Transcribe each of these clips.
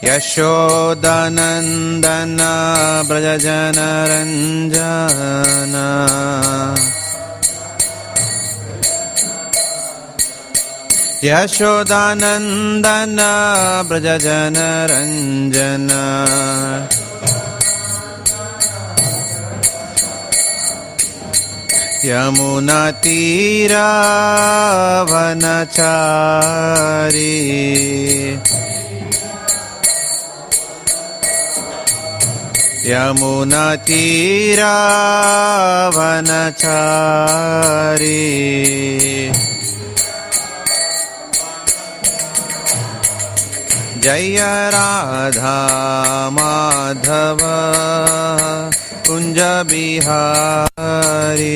यशोदानन्दन व्रजजनरञ्जन यशोदानन्दन व्रजजनरञ्जन यमुनातीरावनचारी यमुनातीरावनचारी जय राधा माधव कुंज बिहारी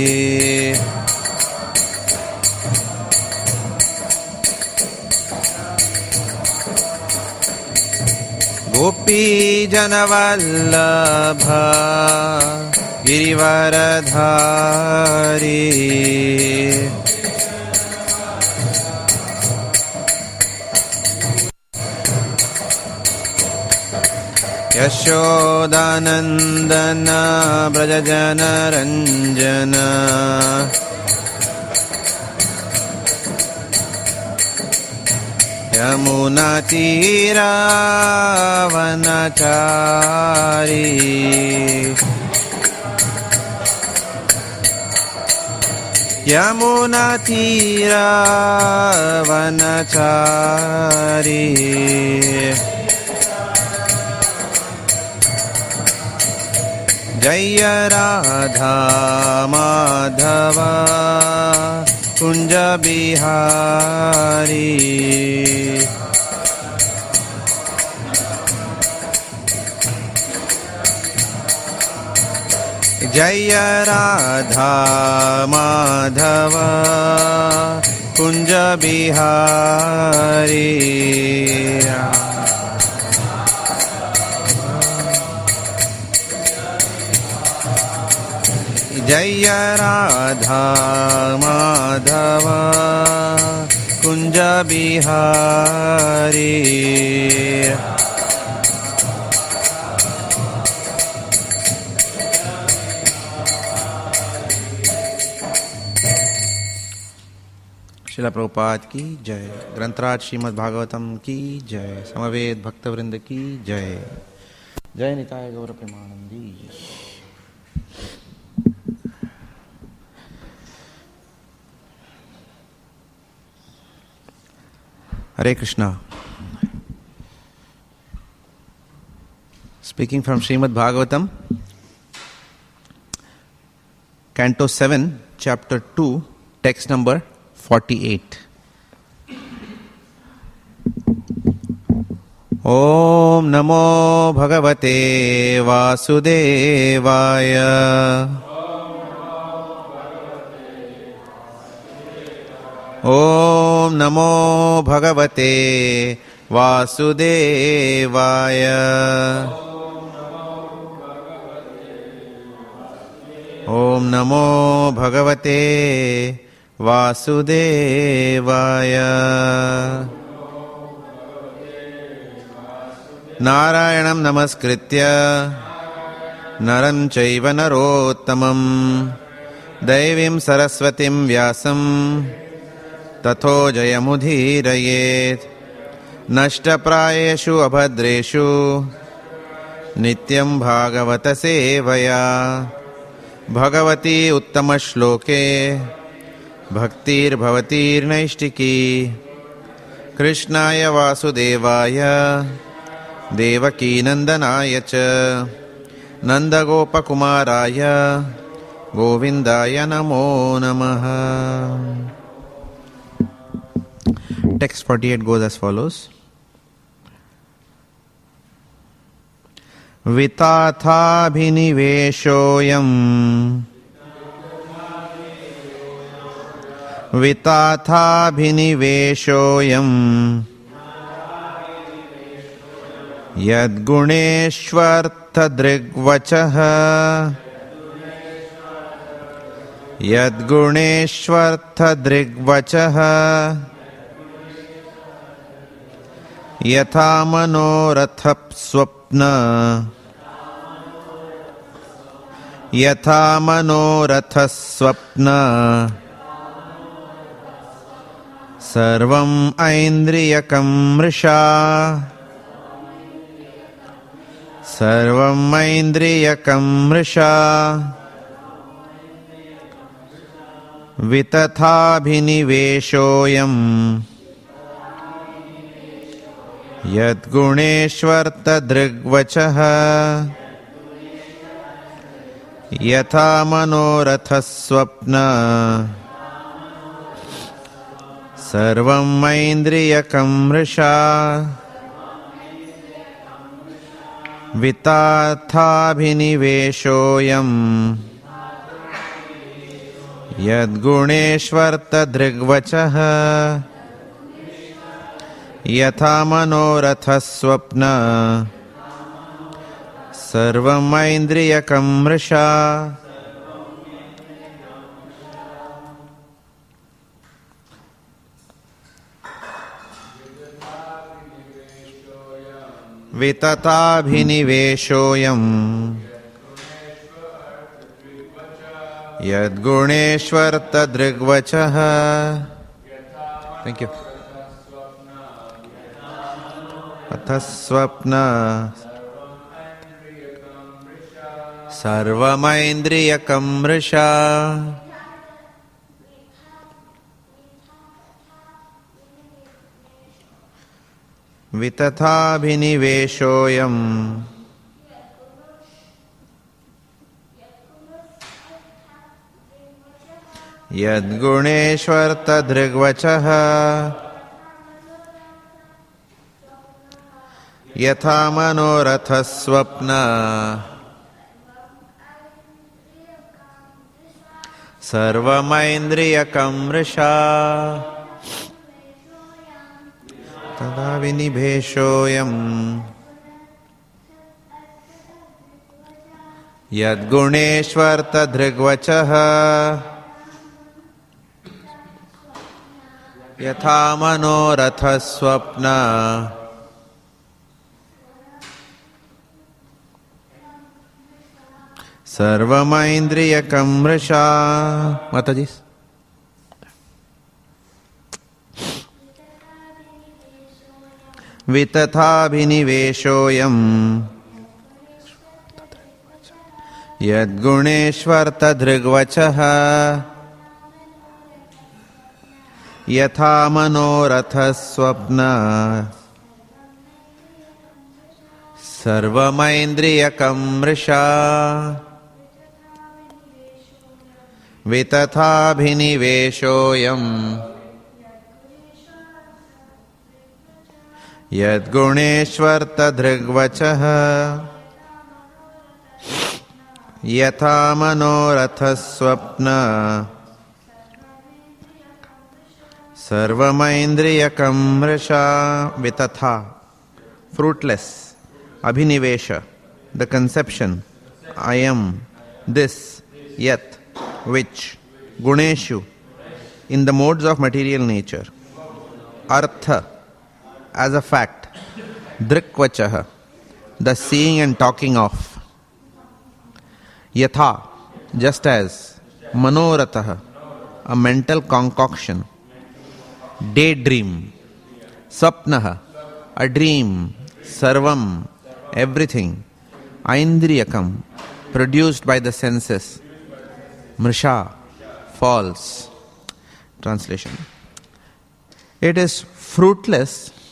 गोपी जनवल्लभ गिरिवरधारी यशोदानन्दन व्रजजनरञ्जन यमुनातीरावनचारी यमुनातीरावनचारी जय राधा माधव कुंज बिहारी जय राधा माधव कुंज बिहारी जय राधा माधव कुंज बिहारी श्रील प्रभुपाद की जय। ग्रंथराज श्रीमद् भागवतम की जय। समवेत भक्तवृंद की जय। जय निताय गौर Premanandi. Hare Krishna. Speaking from Srimad Bhagavatam, Canto 7, Chapter 2, Text number 48. Om Namo Bhagavate Vasudevaya. Om Namo Bhagavate Vasudevaya. Om Namo Bhagavate Vasudevaya. Narayanam Namaskritya Naram Chaiva Narottamam Devim Saraswatim Vyasam तथो जयमुदीरयेत् नष्टप्रायेषु अभद्रेषु नित्यं भागवत सेवया भगवती उत्तमश्लोके भक्तिर्भवतीर्नैष्टिकी कृष्णाय वासुदेवाय देवकीनन्दनाय च नन्दगोपकुमाराय गोविन्दाय नमो नमः। Text 48 goes as follows. Vitathabhiniveshoyam Yadguneshvartha drigvachah यथा मनोरथ स्वप्न यथा मनोरथ स्वप्न सर्वं ऐन्द्रियकं मृषा सर्वं ऐन्द्रियकं मृषा वितथाभिनिवेशोऽयम् यद्गुणेष्वर्तदृग्वचः यथा मनोरथ स्वप्न सर्वं ऐन्द्रियकं मृषा वितथाभिनिवेशोऽयम् यद्गुणेष्वर्तदृग्वचः यथा मनोरथ स्वप्न सर्वं ऐन्द्रियकं मृषा वितथाभिनिवेशोऽयम् यद्गुणेष्वर्तदृग्वचः थैंक यू अथ स्वप्न सर्वमैन्द्रियकं मृषा वितथाभिनिवेशोऽयम् यद्गुणेष्वर्तदृग्वचः यथा मनोरथ स्वप्न सर्वमैन्द्रियकं मृषा तदा विनिवेशोऽयम् यद्गुणेष्वर्तदृग्वचः यथा मनोरथ स्वप्न सर्वमैन्द्रियकं मृषा माताजी वितथाभिनिवेशोऽयम् यद्गुणेष्वर्तदृग्वचः यथा मनोरथ स्वप्न सर्वमैन्द्रियकं मृषा वितथाभिनिवेशोऽयम् यद्गुणेष्वर्तदृग्वचः यथा मनोरथ स्वप्न सर्वमैन्द्रियकं मृषा वितथा fruitless abhinivesha the conception I am this yet which guneshu in the modes of material nature artha as a fact drikvachah the seeing and talking of yatha just as manoratah a mental concoction daydream sapnah a dream sarvam everything aindriyakam produced by the senses mrisha false translation it is fruitless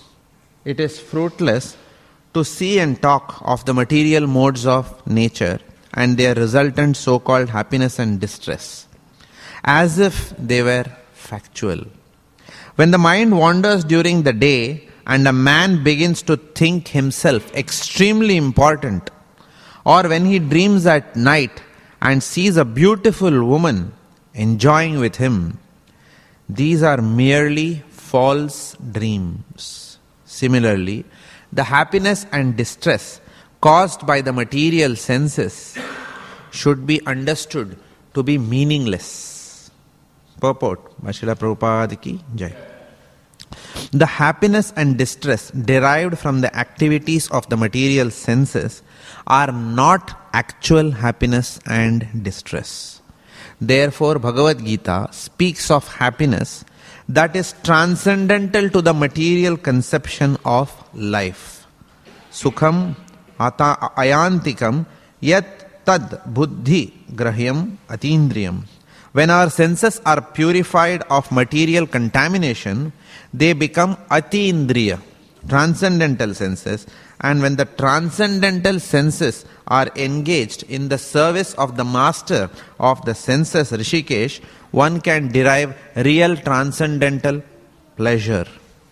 to see and talk of the material modes of nature and their resultant so-called happiness and distress as if they were factual. When the mind wanders during the day and a man begins to think himself extremely important, or when he dreams at night and sees a beautiful woman enjoying with him, these are merely false dreams. Similarly, the happiness and distress caused by the material senses should be understood to be meaningless. Purport by Srila Prabhupada ki Jai. The happiness and distress derived from the activities of the material senses are not actual happiness and distress. Therefore, Bhagavad Gita speaks of happiness that is transcendental to the material conception of life. Sukham ayantikam yat tad buddhi grahyam atindriyam. When our senses are purified of material contamination, they become atindriya, transcendental senses. And when the transcendental senses are engaged in the service of the master of the senses, Rishikesh, one can derive real transcendental pleasure.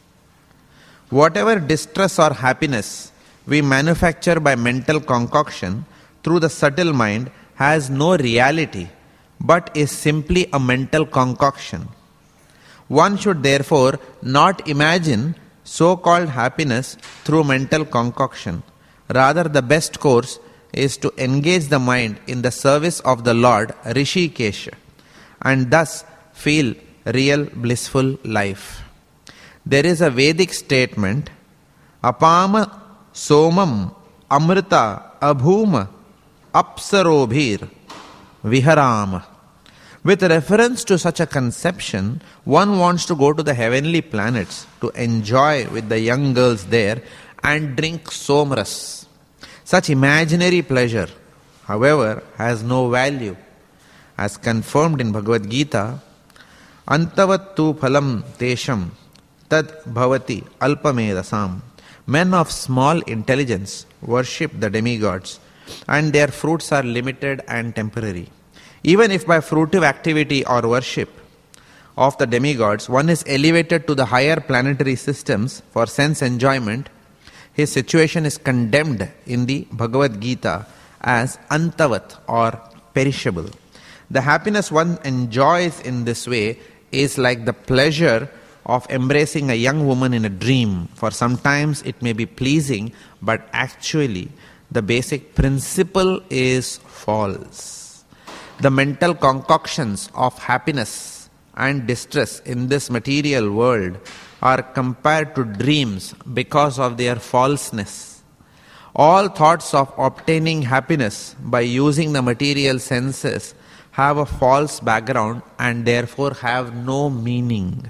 Whatever distress or happiness we manufacture by mental concoction through the subtle mind has no reality, but is simply a mental concoction. One should therefore not imagine so-called happiness through mental concoction. Rather, the best course is to engage the mind in the service of the Lord Rishikesha and thus feel real blissful life. There is a Vedic statement, Apama somam amrita abhuma apsarobhir viharam. With reference to such a conception, one wants to go to the heavenly planets to enjoy with the young girls there and drink somras. Such imaginary pleasure, however, has no value. As confirmed in Bhagavad Gita, Antavattu phalam tesham tad bhavati alpamedasam. Men of small intelligence worship the demigods, and their fruits are limited and temporary. Even if by fruitive activity or worship of the demigods one is elevated to the higher planetary systems for sense enjoyment, his situation is condemned in the Bhagavad Gita as antavat or perishable. The happiness one enjoys in this way is like the pleasure of embracing a young woman in a dream. For sometimes it may be pleasing, but actually the basic principle is false. The mental concoctions of happiness and distress in this material world are compared to dreams because of their falseness. All thoughts of obtaining happiness by using the material senses have a false background and therefore have no meaning.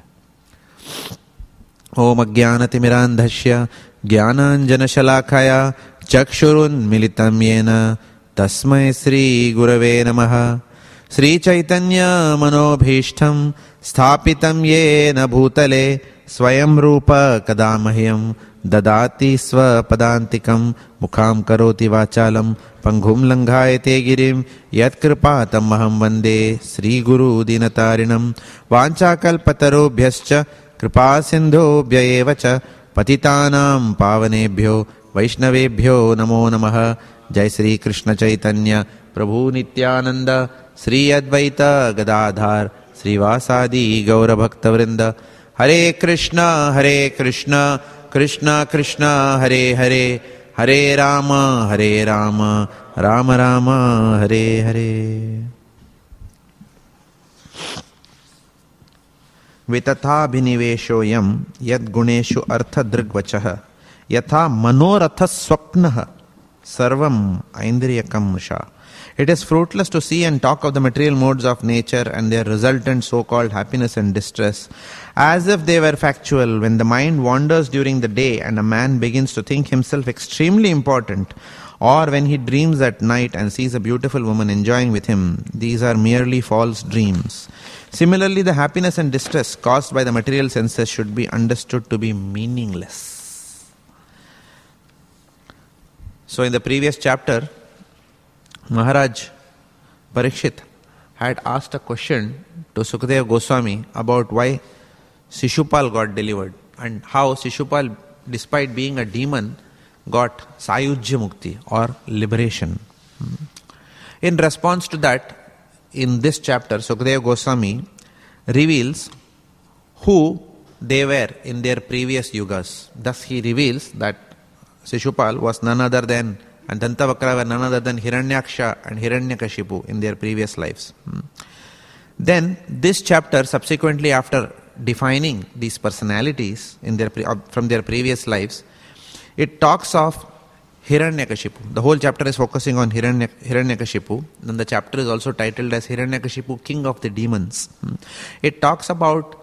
Om Ajnanatimirandhasya Jnananjanashalakaya Chakshurun Militam Yena Tasmai Sri Gurave Namaha. Sri Chaitanya Manobhishtam Sthapitam Yena Bhutale Swayam Rupa Kadamahyam Dadati Swapadantikam Mukham Karoti Vachalam Panghum Langhayate Girim Yat Kripatam Maham Vande Sri Guru Dinatarinam Vanchakalpatarobhyascha Kripa Sindhobhya evacha Patitanam Pavanebhyo Vaishnavebhyo Namo Namaha. Jai Sri Krishna Chaitanya Prabhu Nityananda Sri Advaita Gadadhar Sri Vasadi Gaura Bhakta Vrinda. Hare Krishna Krishna Krishna Hare Hare Hare Rama Rama Rama Hare Hare. Vitatha bhiniveshoyam yad guneshu artha drigvachaha yatha manoratha swapnaha sarvam aindriyakam musha. It is fruitless to see and talk of the material modes of nature and their resultant so-called happiness and distress as if they were factual. When the mind wanders during the day and a man begins to think himself extremely important, or when he dreams at night and sees a beautiful woman enjoying with him, these are merely false dreams. Similarly, the happiness and distress caused by the material senses should be understood to be meaningless. So in the previous chapter, Maharaj Parikshit had asked a question to Sukadeva Goswami about why Shishupal got delivered and how Shishupal, despite being a demon, got Sayujya Mukti or liberation. In response to that, in this chapter, Sukadeva Goswami reveals who they were in their previous yugas. Thus he reveals that Shishupal was none other than, and Dantavakra were none other than Hiranyaksha and Hiranyakashipu in their previous lives. Then this chapter, subsequently after defining these personalities in their from their previous lives, it talks of Hiranyakashipu. The whole chapter is focusing on Hiranyakashipu. Then the chapter is also titled as Hiranyakashipu, King of the Demons. It talks about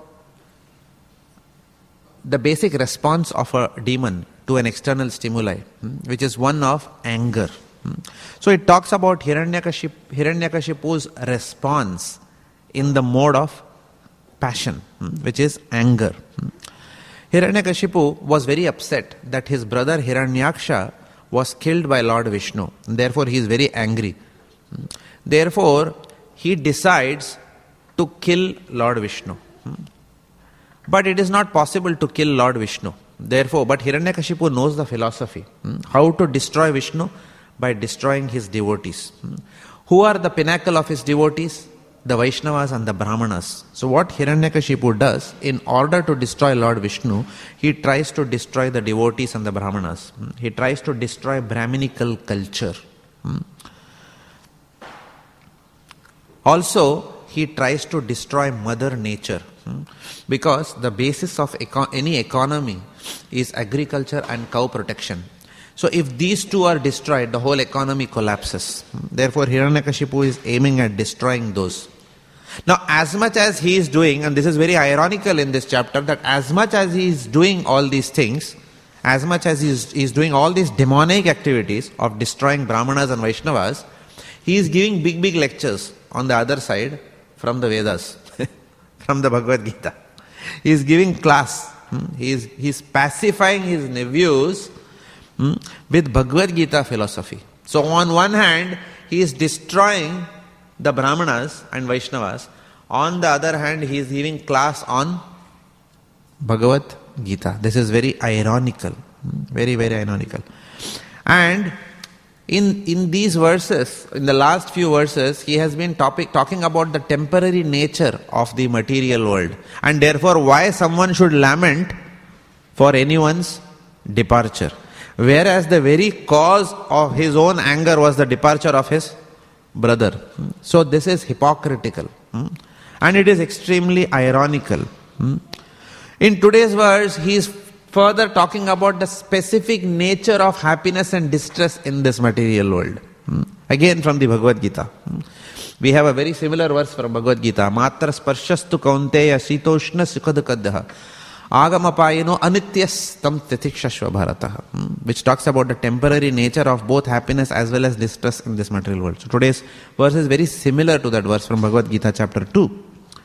the basic response of a demon to an external stimuli, which is one of anger. So it talks about Hiranyakashipu's response in the mode of passion, which is anger. Hiranyakashipu was very upset that his brother Hiranyaksha was killed by Lord Vishnu. Therefore he is very angry. Therefore he decides to kill Lord Vishnu. But it is not possible to kill Lord Vishnu. Therefore, but Hiranyakashipu knows the philosophy. How to destroy Vishnu? By destroying his devotees. Who are the pinnacle of his devotees? The Vaishnavas and the Brahmanas. So what Hiranyakashipu does, in order to destroy Lord Vishnu, he tries to destroy the devotees and the Brahmanas. He tries to destroy Brahminical culture. Also, he tries to destroy Mother Nature. Because the basis of any economy is agriculture and cow protection. So if these two are destroyed, the whole economy collapses. Therefore Hiranyakashipu is aiming at destroying those. Now as much as he is doing, and this is very ironical in this chapter, that as much as he is doing all these things, as much as he is doing all these demonic activities of destroying Brahmanas and Vaishnavas, he is giving big lectures on the other side from the Vedas, from the Bhagavad Gita. He is giving class. He is pacifying his nephews with Bhagavad Gita philosophy. So on one hand, he is destroying the Brahmanas and Vaishnavas. On the other hand, he is giving class on Bhagavad Gita. This is very ironical. Very, very ironical. And in these verses, in the last few verses, he has been talking about the temporary nature of the material world. And therefore, why someone should lament for anyone's departure. Whereas the very cause of his own anger was the departure of his brother. So this is hypocritical. And it is extremely ironical. In today's verse, he is further talking about the specific nature of happiness and distress in this material world. Again from the Bhagavad Gita. We have a very similar verse from Bhagavad Gita. Matra sparshastu kaunteya sitoshna sukhadukadha agamapayino anityas tam titikshashva bharata, which talks about the temporary nature of both happiness as well as distress in this material world. So today's verse is very similar to that verse from Bhagavad Gita chapter 2.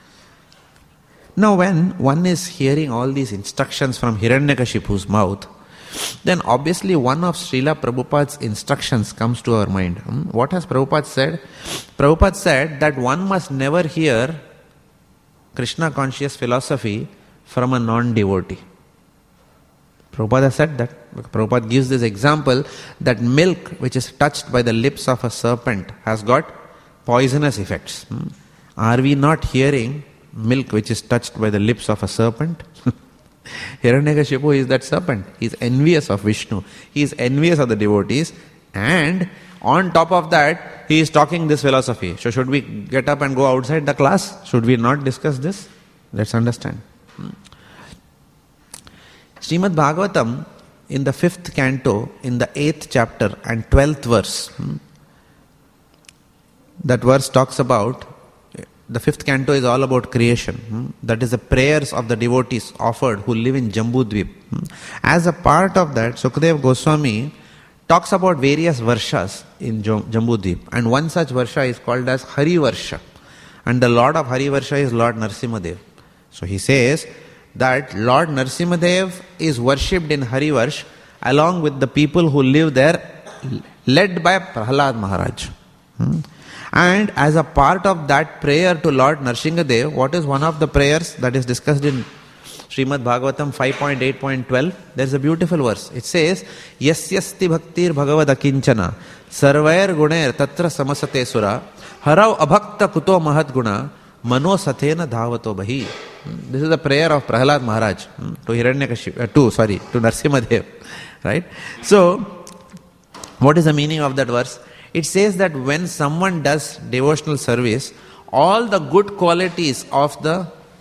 Now when one is hearing all these instructions from Hiranyakashipu's mouth, then obviously one of Srila Prabhupada's instructions comes to our mind. What has Prabhupada said? Prabhupada said that one must never hear Krishna conscious philosophy from a non-devotee. Prabhupada said that. Prabhupada gives this example that milk which is touched by the lips of a serpent has got poisonous effects. Are we not hearing milk which is touched by the lips of a serpent? Hiranyakashipu is that serpent. He is envious of Vishnu. He is envious of the devotees, and on top of that, he is talking this philosophy. So should we get up and go outside the class? Should we not discuss this? Let's understand. Srimad Bhagavatam in the 5th canto, in the 8th chapter and 12th verse, that verse talks about, the 5th canto is all about creation. That is the prayers of the devotees offered who live in Jambudvip. As a part of that, Sukadeva Goswami talks about various varshas in Jambudvip, and one such varsha is called as Hari Varsha, and the Lord of Hari Varsha is Lord Narsimadev. So he says that Lord Narsimadev is worshipped in Hari Varsh along with the people who live there, led by Prahlad Maharaj. And as a part of that prayer to Lord Narsingadev, what is one of the prayers that is discussed in Srimad Bhagavatam 5.8.12? There is a beautiful verse. It says, Yasyasti bhaktir bhagavad akinchana sarvair gunair tatra samasate sura harav abhakta kuto mahad guna mano sathena dhavato bahi. This is the prayer of Prahlad Maharaj to to Narsimadev. Right? So, what is the meaning of that verse? It says that when someone does devotional service, all the good qualities of the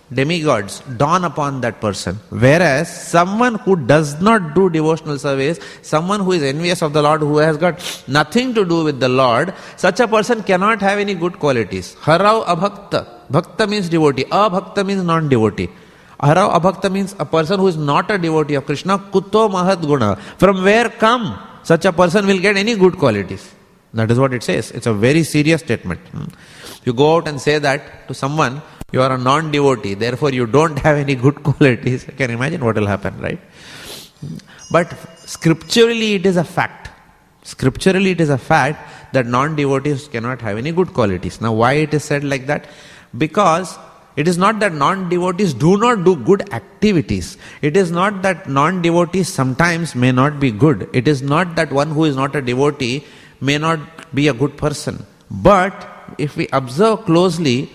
demigods dawn upon that person. Whereas someone who does not do devotional service, someone who is envious of the Lord, who has got nothing to do with the Lord, such a person cannot have any good qualities. Harau abhakta. Bhakta means devotee. Abhakta means non-devotee. Harau abhakta means a person who is not a devotee of Krishna. Kuto mahat guna. From where come such a person will get any good qualities? That is what it says. It's a very serious statement. You go out and say that to someone, you are a non-devotee, therefore you don't have any good qualities. You can imagine what will happen, right? But scripturally it is a fact. Scripturally it is a fact that non-devotees cannot have any good qualities. Now why it is said like that? Because it is not that non-devotees do not do good activities. It is not that non-devotees sometimes may not be good. It is not that one who is not a devotee may not be a good person. But if we observe closely,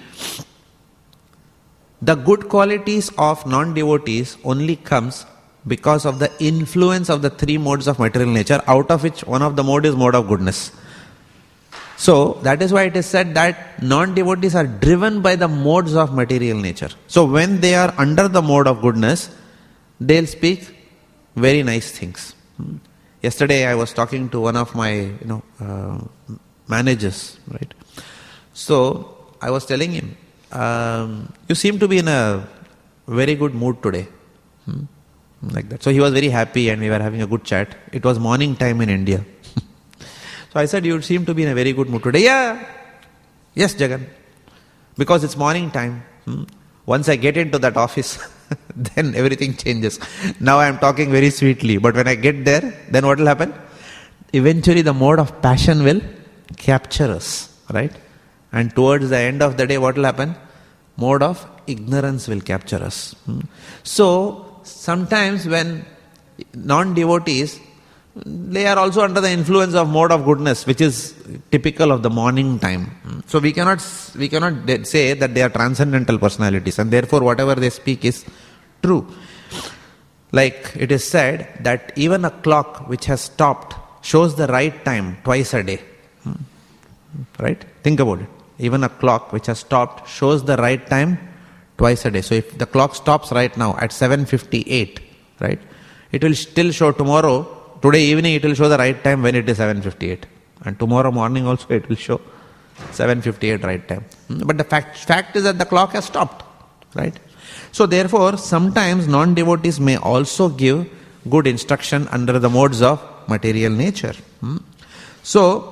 the good qualities of non-devotees only comes because of the influence of the three modes of material nature, out of which one of the mode is mode of goodness. So that is why it is said that non-devotees are driven by the modes of material nature. So when they are under the mode of goodness, they'll speak very nice things. Yesterday I was talking to one of my managers, right? So I was telling him, you seem to be in a very good mood today. Like that. So he was very happy and we were having a good chat. It was morning time in India. So I said, you seem to be in a very good mood today. Yeah. Yes, Jagan. Because it's morning time. Once I get into that office, then everything changes. Now I am talking very sweetly. But when I get there, then what will happen? Eventually the mode of passion will capture us. Right? And towards the end of the day, what will happen? Mode of ignorance will capture us. So, sometimes when non-devotees, they are also under the influence of mode of goodness, which is typical of the morning time. So we cannot say that they are transcendental personalities, and therefore whatever they speak is true. Like it is said that even a clock which has stopped shows the right time twice a day. Right? Think about it. Even a clock which has stopped shows the right time twice a day. So if the clock stops right now at 7:58, right, it will still show tomorrow. Today evening it will show the right time when it is 7:58. And tomorrow morning also it will show 7:58 right time. But the fact is that the clock has stopped. Right? So therefore, sometimes non-devotees may also give good instruction under the modes of material nature. So,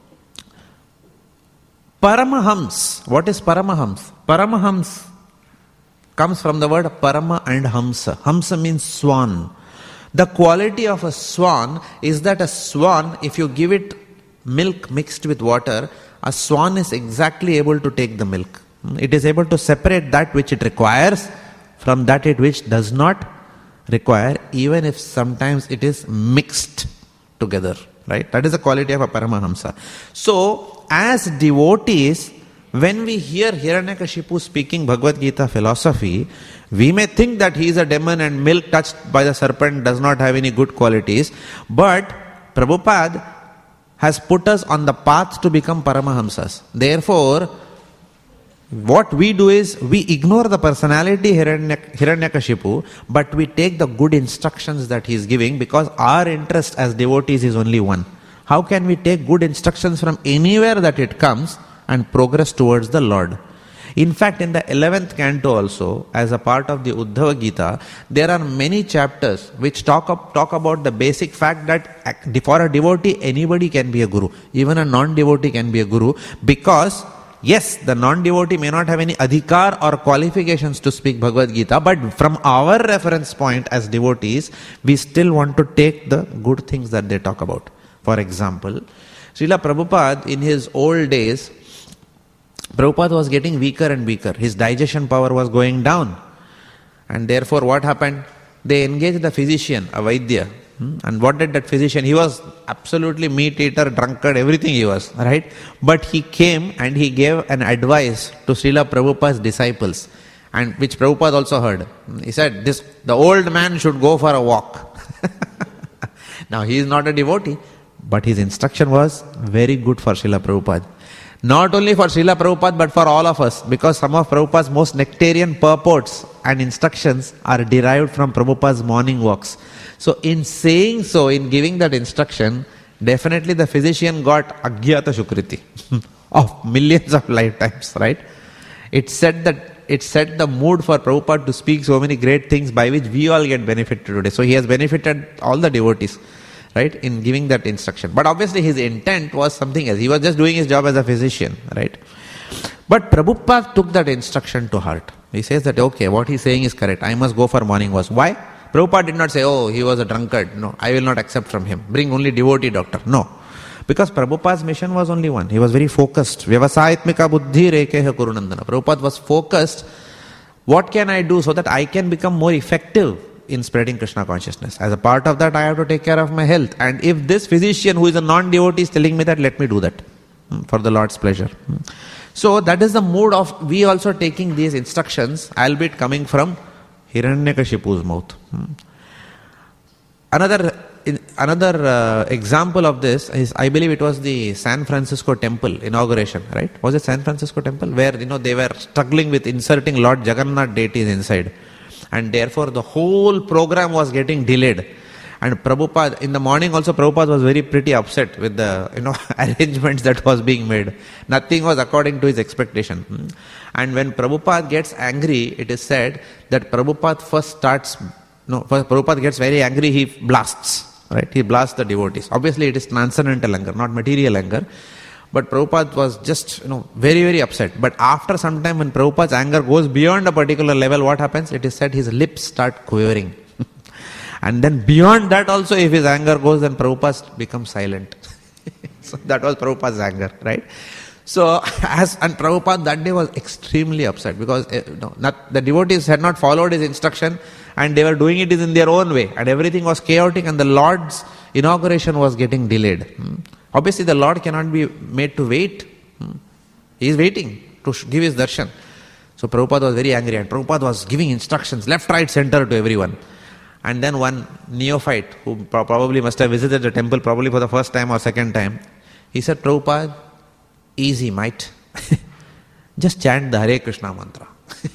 Paramahams. What is Paramahams? Paramahams comes from the word Parama and Hamsa. Hamsa means swan. The quality of a swan is that a swan, if you give it milk mixed with water, a swan is exactly able to take the milk. It is able to separate that which it requires from that which does not require, even if sometimes it is mixed together. Right? That is the quality of a Paramahamsa. So, as devotees, when we hear Hiranyakashipu speaking Bhagavad Gita philosophy, we may think that he is a demon and milk touched by the serpent does not have any good qualities. But Prabhupada has put us on the path to become Paramahamsas. Therefore, what we do is we ignore the personality Hiranyakashipu, but we take the good instructions that he is giving, because our interest as devotees is only one. How can we take good instructions from anywhere that it comes and progress towards the Lord? In fact, in the 11th canto also, as a part of the Uddhava Gita, there are many chapters which talk about the basic fact that for a devotee, anybody can be a guru. Even a non-devotee can be a guru, because yes, the non-devotee may not have any adhikar or qualifications to speak Bhagavad Gita, but from our reference point as devotees, we still want to take the good things that they talk about. For example, Srila Prabhupada, in his old days, Prabhupada was getting weaker and weaker. His digestion power was going down. And therefore what happened? They engaged the physician, a Vaidya. And what did that physician? He was absolutely meat eater, drunkard, everything he was, right? But he came and he gave an advice to Srila Prabhupada's disciples, and which Prabhupada also heard. He said, the old man should go for a walk. Now he is not a devotee, but his instruction was very good for Srila Prabhupada. Not only for Srila Prabhupada, but for all of us, because some of Prabhupada's most nectarian purports and instructions are derived from Prabhupada's morning walks. So in saying so, in giving that instruction, definitely the physician got Agyata Shukriti of millions of lifetimes, right? It set the mood for Prabhupada to speak so many great things by which we all get benefited today. So he has benefited all the devotees, right, in giving that instruction. But obviously his intent was something else. He was just doing his job as a physician, right? But Prabhupada took that instruction to heart. He says that, okay, what he's saying is correct. I must go for morning walks. Why? Prabhupada did not say, oh, he was a drunkard. No, I will not accept from him. Bring only devotee doctor. No. Because Prabhupada's mission was only one. He was very focused. Vyavasayatmika buddhi rekeha kurunandana. Prabhupada was focused. What can I do so that I can become more effective in spreading Krishna consciousness? As a part of that, I have to take care of my health. And if this physician who is a non-devotee is telling me that, let me do that for the Lord's pleasure. So that is the mood of we also taking these instructions, albeit coming from Hiranyakashipu's mouth. Another example of this is, I believe it was the San Francisco temple inauguration, right? Was it San Francisco temple? Where, they were struggling with inserting Lord Jagannath deities inside. And therefore the whole program was getting delayed. And Prabhupada, in the morning also, Prabhupada was very pretty upset with the, arrangements that was being made. Nothing was according to his expectation. And when Prabhupada gets angry, it is said that Prabhupada first Prabhupada gets very angry, he blasts, right? He blasts the devotees. Obviously it is transcendental anger, not material anger. But Prabhupada was just, very, very upset. But after some time, when Prabhupada's anger goes beyond a particular level, what happens? It is said his lips start quivering. And then beyond that also, if his anger goes, then Prabhupada becomes silent. So that was Prabhupada's anger, right? So, and Prabhupada that day was extremely upset because the devotees had not followed his instruction and they were doing it in their own way. And everything was chaotic and the Lord's inauguration was getting delayed. Obviously, the Lord cannot be made to wait. He is waiting to give his darshan. So Prabhupada was very angry and Prabhupada was giving instructions left, right, center to everyone. And then one neophyte who probably must have visited the temple probably for the first time or second time, he said, Prabhupada, easy mate. Just chant the Hare Krishna mantra.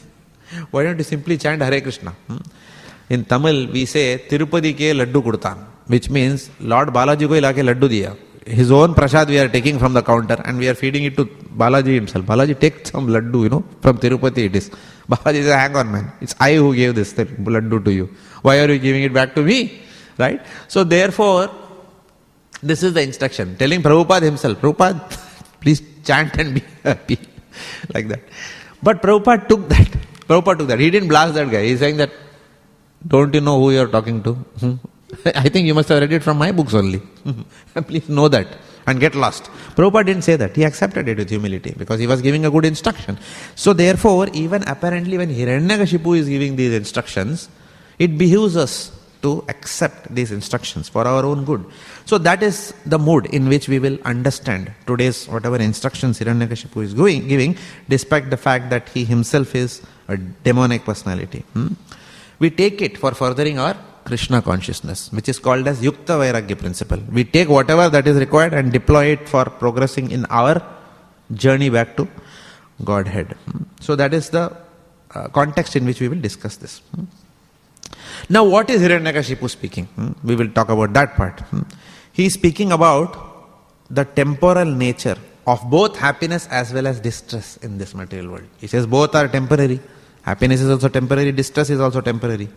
Why don't you simply chant Hare Krishna? In Tamil, we say, Tirupati ke laddu kudutan, which means Lord Balaji ko ilake laddu diya. His own prasad we are taking from the counter and we are feeding it to Balaji himself. Balaji, take some laddu, from Tirupati it is. Balaji says, hang on man, it's I who gave this laddu to you. Why are you giving it back to me? Right? So therefore, this is the instruction. Telling Prabhupada himself, Prabhupada, please chant and be happy. Like that. But Prabhupada took that. He didn't blast that guy. He's saying that, don't you know who you are talking to? I think you must have read it from my books only. Please know that and get lost. Prabhupada didn't say that. He accepted it with humility because he was giving a good instruction. So therefore, even apparently when Hiranyakashipu is giving these instructions, it behooves us to accept these instructions for our own good. So that is the mood in which we will understand today's whatever instructions Hiranyakashipu is giving, despite the fact that he himself is a demonic personality. We take it for furthering our Krishna consciousness, which is called as Yukta Vairagya principle. We take whatever that is required and deploy it for progressing in our journey back to Godhead. So that is the context in which we will discuss this. Now what is Hiranyakashipu speaking? We will talk about that part. He is speaking about the temporal nature of both happiness as well as distress in this material world. He says both are temporary. Happiness is also temporary, distress is also temporary.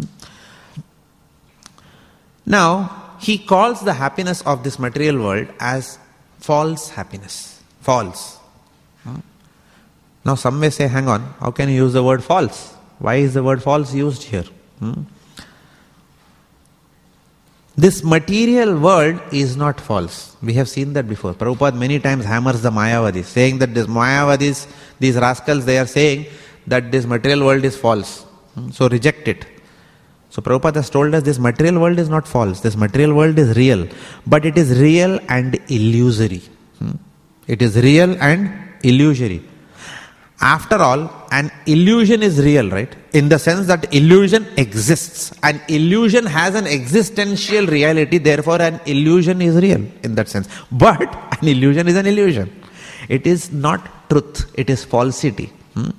Now, he calls the happiness of this material world as false happiness. False. Now some may say, hang on, how can you use the word false? Why is the word false used here? This material world is not false. We have seen that before. Prabhupada many times hammers the Mayavadis, saying that this Mayavadis, these rascals, they are saying that this material world is false. So reject it. So Prabhupada has told us this material world is not false. This material world is real. But it is real and illusory. It is real and illusory. After all, an illusion is real, right? In the sense that illusion exists. An illusion has an existential reality, therefore an illusion is real in that sense. But an illusion is an illusion. It is not truth, it is falsity.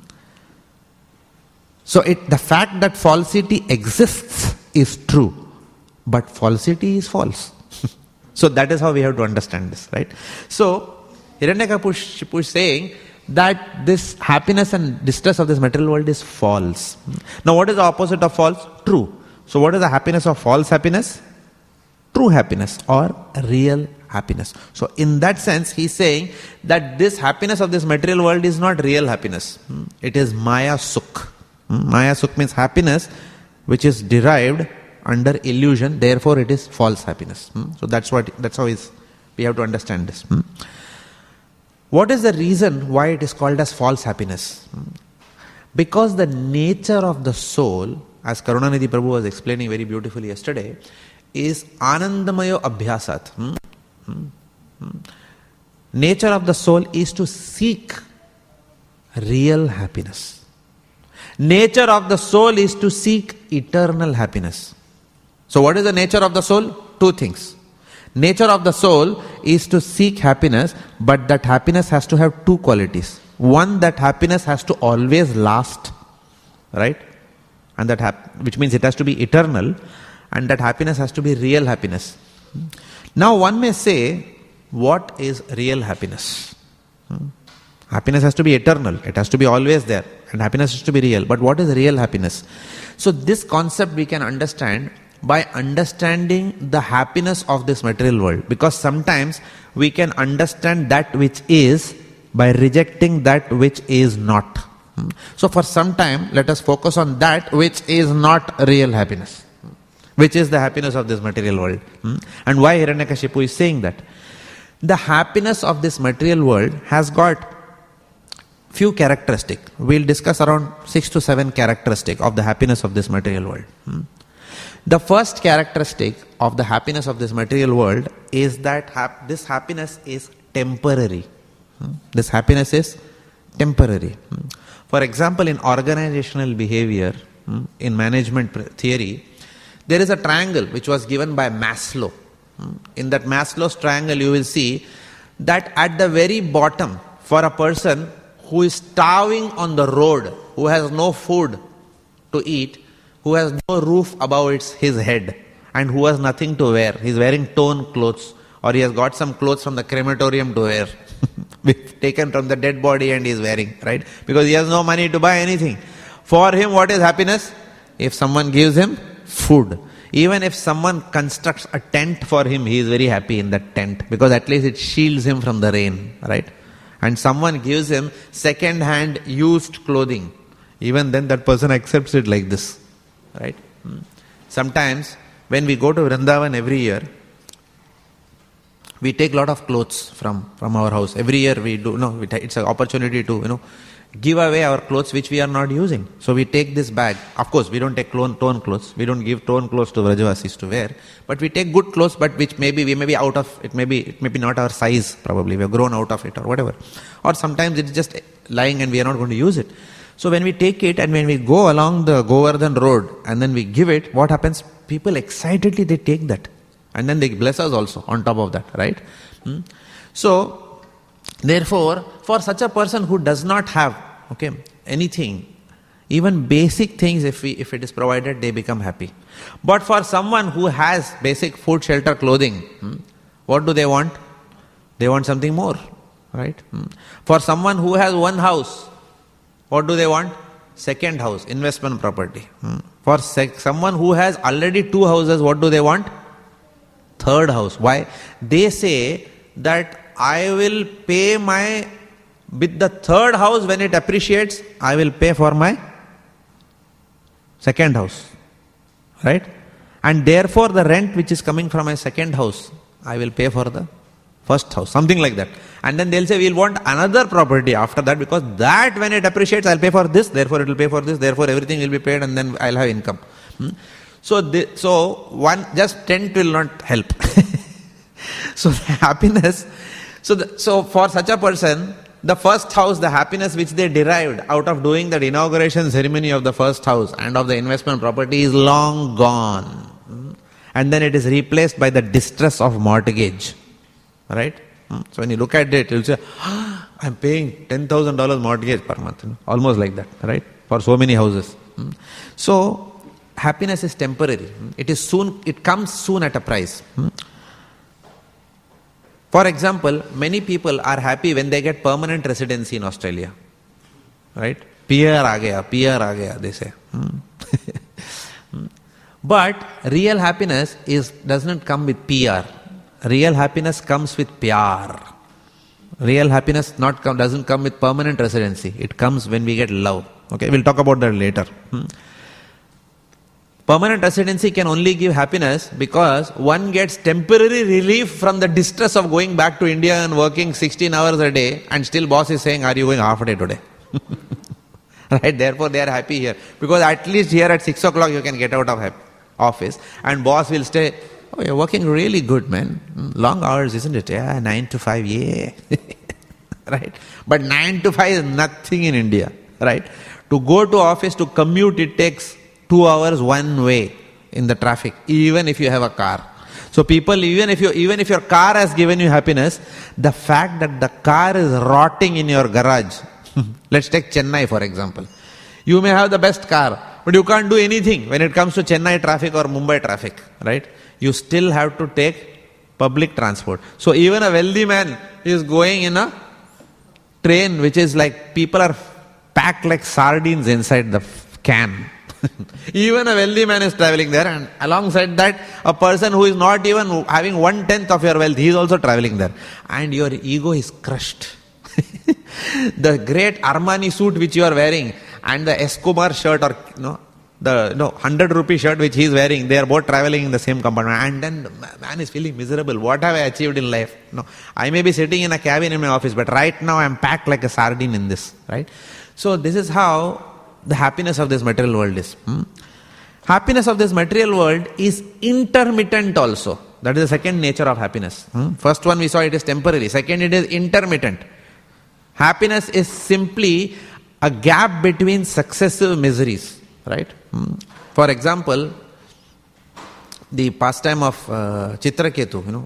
So the fact that falsity exists is true, but falsity is false. So that is how we have to understand this, right? So Hiranyakashipu is saying that this happiness and distress of this material world is false. Now what is the opposite of false? True. So what is the happiness of false happiness? True happiness or real happiness. So in that sense he is saying that this happiness of this material world is not real happiness. It is Maya Sukh. Maya Sukh means happiness which is derived under illusion, therefore it is false happiness. So that's how we have to understand this. What is the reason why it is called as false happiness? Because the nature of the soul, as Karunanidhi Prabhu was explaining very beautifully yesterday, is Anandamayo Abhyasat. Nature of the soul is to seek real happiness. Nature of the soul is to seek eternal happiness. So what is the nature of the soul? Two things. Nature of the soul is to seek happiness, but that happiness has to have two qualities. One, that happiness has to always last, right? And which means it has to be eternal, and that happiness has to be real happiness. Now one may say, what is real happiness? Happiness has to be eternal, it has to be always there, and happiness has to be real. But what is real happiness? So this concept we can understand by understanding the happiness of this material world. Because sometimes we can understand that which is by rejecting that which is not. So for some time, let us focus on that which is not real happiness, which is the happiness of this material world. And why Hiranyakashipu is saying that? The happiness of this material world has got few characteristics. We'll discuss around 6 to 7 characteristics of the happiness of this material world. The first characteristic of the happiness of this material world is that this happiness is temporary. This happiness is temporary. For example, in organizational behavior, in management theory, there is a triangle which was given by Maslow. In that Maslow's triangle, you will see that at the very bottom, for a person who is starving on the road, who has no food to eat, who has no roof above his head, and who has nothing to wear, he is wearing torn clothes, or he has got some clothes from the crematorium to wear, taken from the dead body and he is wearing, right? Because he has no money to buy anything. For him, what is happiness? If someone gives him food. Even if someone constructs a tent for him, he is very happy in that tent, because at least it shields him from the rain, right? And someone gives him second-hand used clothing, even then that person accepts it like this, right? Sometimes when we go to Vrindavan every year, we take a lot of clothes from our house. Every year we do, it's an opportunity to, give away our clothes which we are not using. So we take this bag. Of course, we don't take torn clothes. We don't give torn clothes to Vrajavasis to wear. But we take good clothes, but which maybe we may be out of, it may be not our size probably. We have grown out of it or whatever. Or sometimes it's just lying and we are not going to use it. So when we take it and when we go along the Govardhan road and then we give it, what happens? People excitedly, they take that. And then they bless us also on top of that, right? So, therefore, for such a person who does not have, anything, even basic things, if it is provided, they become happy. But for someone who has basic food, shelter, clothing, what do they want? They want something more, right? For someone who has one house, what do they want? Second house, investment property. For someone who has already 2 houses, what do they want? Third house. Why? They say that I will pay with the third house when it appreciates, I will pay for my second house. Right? And therefore the rent which is coming from my second house, I will pay for the first house. Something like that. And then they'll say, we'll want another property after that, because that when it appreciates, I'll pay for this, therefore it will pay for this, therefore everything will be paid and then I'll have income. So one just tent will not help. So the happiness, so for such a person, the first house, the happiness which they derived out of doing that inauguration ceremony of the first house and of the investment property is long gone. And then it is replaced by the distress of mortgage. Right? So when you look at it, you'll say, I'm paying $10,000 mortgage per month. Almost like that, right? For so many houses. So, happiness is temporary. It comes soon at a price. For example, many people are happy when they get permanent residency in Australia. Right? PR aa gaya, they say. But real happiness doesn't come with PR. Real happiness comes with pyar. Real happiness doesn't come with permanent residency. It comes when we get love. Okay, we'll talk about that later. Permanent residency can only give happiness because one gets temporary relief from the distress of going back to India and working 16 hours a day, and still boss is saying, are you going half a day today? Right? Therefore they are happy here. Because at least here at 6 o'clock you can get out of office, and boss will say, oh, you're working really good, man. Long hours, isn't it? Yeah, 9 to 5, yeah. Right? But 9 to 5 is nothing in India. Right? To go to office, to commute, it takes 2 hours one way in the traffic, even if you have a car. So people, even if your car has given you happiness, the fact that the car is rotting in your garage. Let's take Chennai for example. You may have the best car, but you can't do anything when it comes to Chennai traffic or Mumbai traffic, right? You still have to take public transport. So even a wealthy man is going in a train which is like, people are packed like sardines inside the can. Even a wealthy man is traveling there, and alongside that, a person who is not even having 1/10 of your wealth, he is also traveling there. And your ego is crushed. The great Armani suit which you are wearing and the Escobar shirt, or the 100 rupee shirt which he is wearing, they are both traveling in the same compartment, and then the man is feeling miserable. What have I achieved in life? No, I may be sitting in a cabin in my office, but right now I am packed like a sardine in this, right? So this is how the happiness of this material world is. Happiness of this material world is intermittent also. That is the second nature of happiness. First one we saw, it is temporary. Second, it is intermittent. Happiness is simply a gap between successive miseries, right? For example, the pastime of Chitraketu,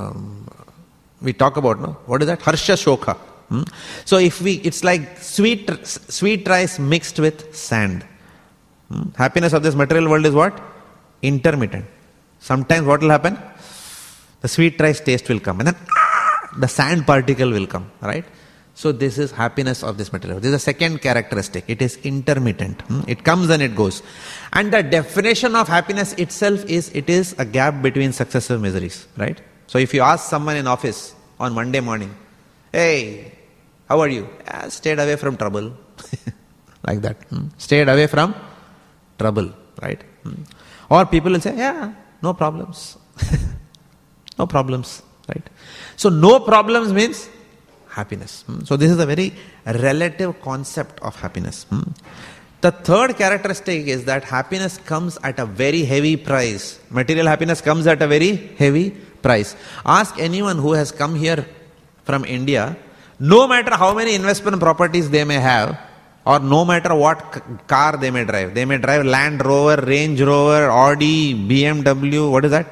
we talk about, what is that? Harsha Shoka. So it's like sweet rice mixed with sand. Happiness of this material world is what? Intermittent. Sometimes what will happen? The sweet rice taste will come, and then the sand particle will come, right? So this is happiness of this material world. This is the second characteristic. It is intermittent. It comes and it goes. And the definition of happiness itself is, it is a gap between successive miseries, right? So if you ask someone in office on Monday morning, hey, how are you? Stayed away from trouble. Like that. Stayed away from trouble, right? Or people will say, yeah, no problems. No problems, right? So no problems means happiness. So this is a very relative concept of happiness. The third characteristic is that happiness comes at a very heavy price. Material happiness comes at a very heavy price. Ask anyone who has come here from India, no matter how many investment properties they may have, or no matter what car they may drive. They may drive Land Rover, Range Rover, Audi, BMW, what is that?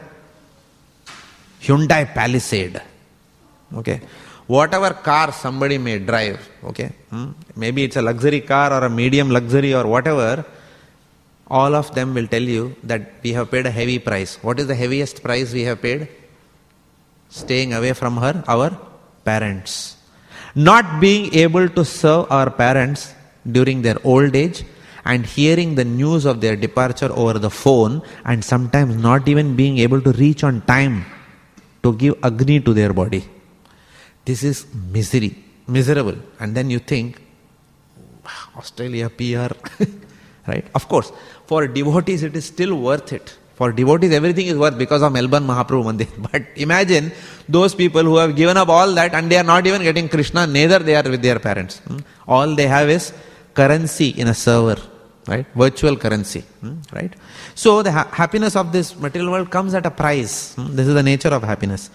Hyundai Palisade. Okay. Whatever car somebody may drive, okay, maybe it's a luxury car or a medium luxury or whatever, all of them will tell you that we have paid a heavy price. What is the heaviest price we have paid? Staying away from our parents. Not being able to serve our parents during their old age, and hearing the news of their departure over the phone, and sometimes not even being able to reach on time to give Agni to their body. This is miserable. And then you think, Australia, PR, right? Of course, for devotees it is still worth it. For devotees everything is worth because of Melbourne Mahaprabhu Mandir. But imagine those people who have given up all that and they are not even getting Krishna, neither they are with their parents. All they have is currency in a server, right? Virtual currency, right? So the happiness of this material world comes at a price. This is the nature of happiness.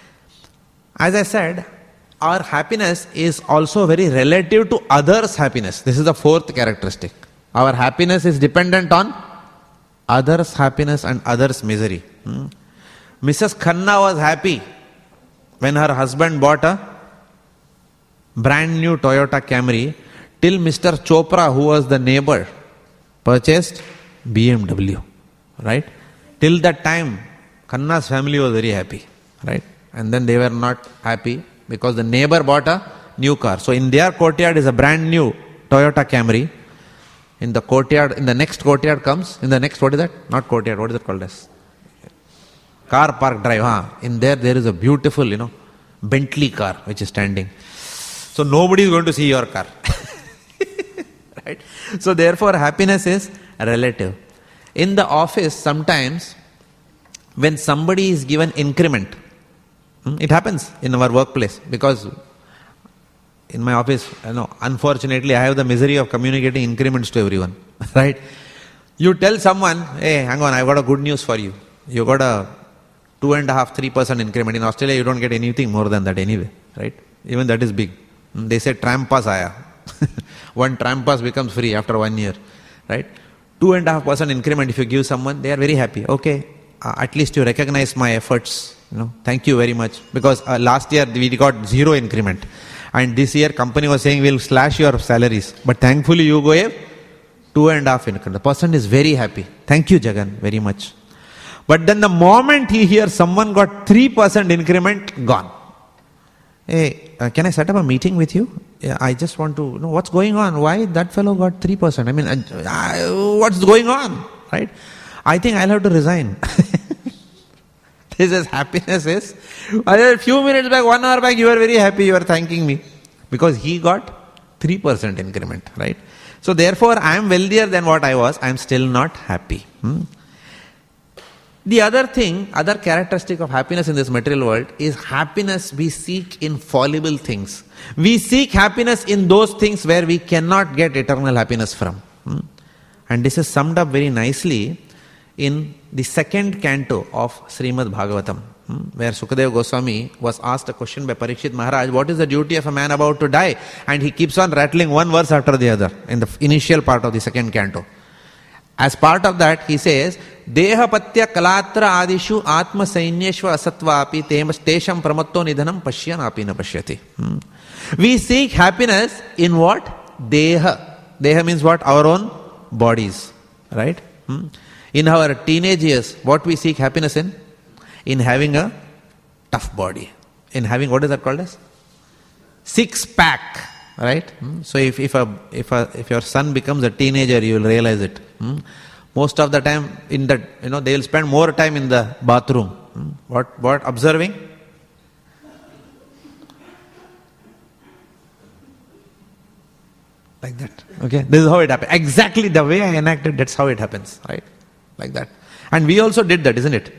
As I said, our happiness is also very relative to others' happiness. This is the fourth characteristic. Our happiness is dependent on others' happiness and others' misery. Mrs. Khanna was happy when her husband bought a brand new Toyota Camry, till Mr. Chopra, who was the neighbor, purchased BMW, right? Till that time, Khanna's family was very happy, right? And then they were not happy because the neighbor bought a new car. So in their courtyard is a brand new Toyota Camry. In the courtyard, in the next courtyard comes, in the next, what is that? Not courtyard, what is it called as? Car park drive, In there is a beautiful, Bentley car which is standing. So nobody is going to see your car. Right? So therefore happiness is relative. In the office, sometimes when somebody is given increment, it happens in our workplace, because in my office, unfortunately I have the misery of communicating increments to everyone. Right? You tell someone, hey, hang on, I've got a good news for you. You got a 2.5-3% increment. In Australia, you don't get anything more than that anyway. Right? Even that is big. They say tram pass aaya. One tram pass becomes free after 1 year. Right? 2.5% increment if you give someone, they are very happy. Okay, at least you recognize my efforts. Thank you very much. Because last year we got 0 increment. And this year company was saying we'll slash your salaries. But thankfully you gave 2.5 increment. The person is very happy. Thank you, Jagan, very much. But then the moment he hears someone got 3% increment, gone. Hey, can I set up a meeting with you? I just want to know what's going on. Why that fellow got 3%? I mean, what's going on? Right? I think I'll have to resign. This is happiness is. A few minutes back, 1 hour back, you were very happy, you were thanking me. Because he got 3% increment. Right? So therefore, I am wealthier than what I was. I am still not happy. The other characteristic of happiness in this material world is happiness we seek in fallible things. We seek happiness in those things where we cannot get eternal happiness from. And this is summed up very nicely in the 2nd canto of Srimad Bhagavatam, where Sukadeva Goswami was asked a question by Parikshit Maharaj, what is the duty of a man about to die? And he keeps on rattling one verse after the other in the initial part of the 2nd canto. As part of that, he says, Deha patya kalatra adishu atma sainyeshva asatva api tesham pramatto nidhanam pashyan api na pashyati. We seek happiness in what? Deha. Deha means what? Our own bodies. Right? In our teenage years, what we seek happiness in? In having a tough body. In having, what is that called as? 6-pack. Right? So if your son becomes a teenager, you will realize it. Most of the time in that, they will spend more time in the bathroom. What observing? Like that. Okay, this is how it happens. Exactly the way I enacted, that's how it happens. Right? Like that. And we also did that, isn't it?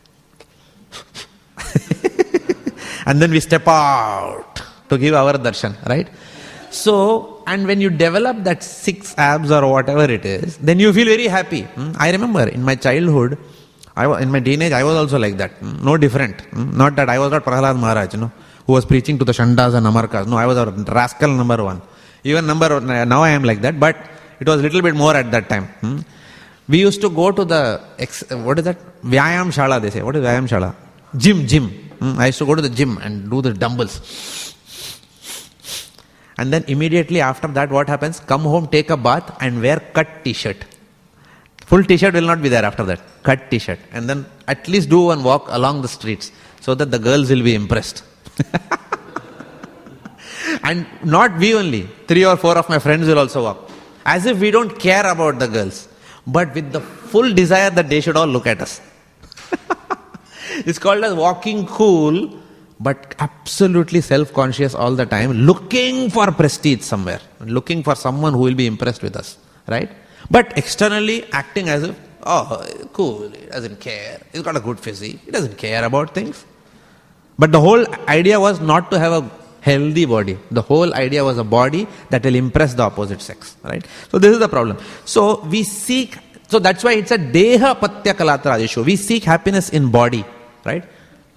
And then we step out to give our darshan. Right? So, and when you develop that 6 abs or whatever it is, then you feel very happy. I remember in my childhood, in my teenage, I was also like that. No different. Not that I was not Prahlad Maharaj, who was preaching to the Shandas and Amarkas. No, I was a rascal number 1. Even now I am like that, but it was a little bit more at that time. We used to go to the, what is that? Vyayam Shala, they say. What is Vyayam Shala? Gym. I used to go to the gym and do the dumbbells. And then immediately after that, what happens? Come home, take a bath and wear cut t-shirt. Full t-shirt will not be there after that. Cut t-shirt. And then at least do one walk along the streets so that the girls will be impressed. And not we only. 3 or 4 of my friends will also walk. As if we don't care about the girls. But with the full desire that they should all look at us. It's called as walking cool, but absolutely self-conscious all the time, looking for prestige somewhere, looking for someone who will be impressed with us, right? But externally acting as if, oh, cool, he doesn't care, he's got a good physique, he doesn't care about things. But the whole idea was not to have a healthy body. The whole idea was a body that will impress the opposite sex, right? So this is the problem. So we seek, so that's why it's a deha patya kalatra adishu. We seek happiness in body, right?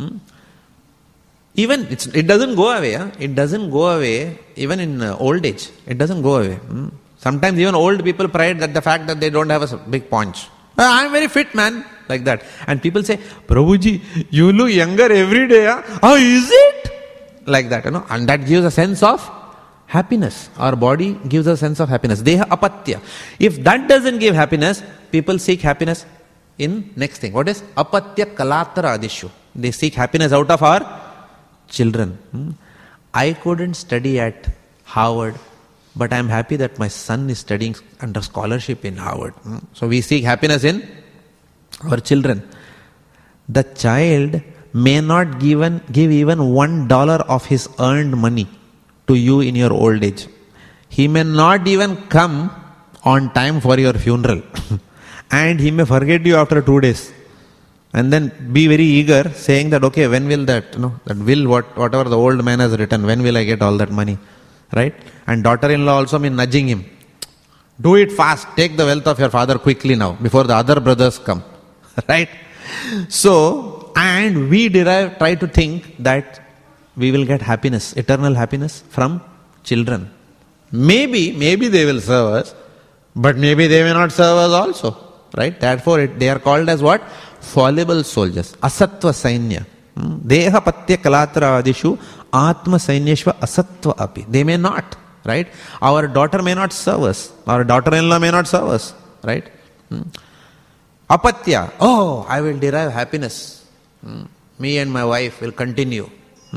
Even it doesn't go away. It doesn't go away even in old age. It doesn't go away. Sometimes even old people pride that the fact that they don't have a big paunch. I'm very fit, man. Like that. And people say, Prabhuji, you look younger every day. How is it? Like that, And that gives a sense of Happiness. Our body gives a sense of happiness. Deha apatya. If that doesn't give happiness, people seek happiness in next thing. What is? Apatya kalatra adishu. They seek happiness out of our children. I couldn't study at Harvard, but I am happy that my son is studying under scholarship in Harvard. So we seek happiness in our children. The child may not give even $1 of his earned money to you in your old age. He may not even come on time for your funeral. And he may forget you after 2 days. And then be very eager saying that, okay, when will that will, whatever the old man has written, when will I get all that money? Right? And daughter-in-law also may nudging him. Do it fast. Take the wealth of your father quickly now, before the other brothers come. Right? So, and we try to think that we will get happiness, eternal happiness from children. Maybe they will serve us, but maybe they may not serve us also. Right? Therefore, they are called as what? Fallible soldiers. Asatva sainya. Deha patya kalatra adishu atma sainyeshva asatva api. They may not. Right? Our daughter may not serve us. Our daughter-in-law may not serve us. Right? Apatya. Oh, I will derive happiness. Me and my wife will continue.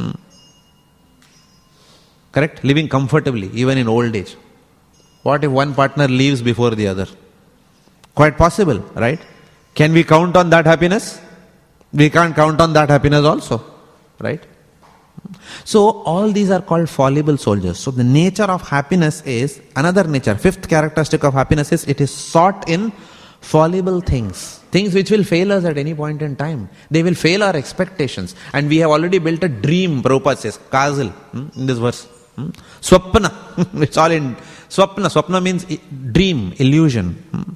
Correct? Living comfortably, even in old age. What if one partner leaves before the other? Quite possible, right? Can we count on that happiness? We can't count on that happiness also, right? So all these are called fallible soldiers. So the nature of happiness is, another nature, fifth characteristic of happiness is, it is sought in fallible things. Things which will fail us at any point in time. They will fail our expectations. And we have already built a dream, Prabhupada says, kajal, in this verse. Swapna, it's all in swapna. Swapna means dream, illusion.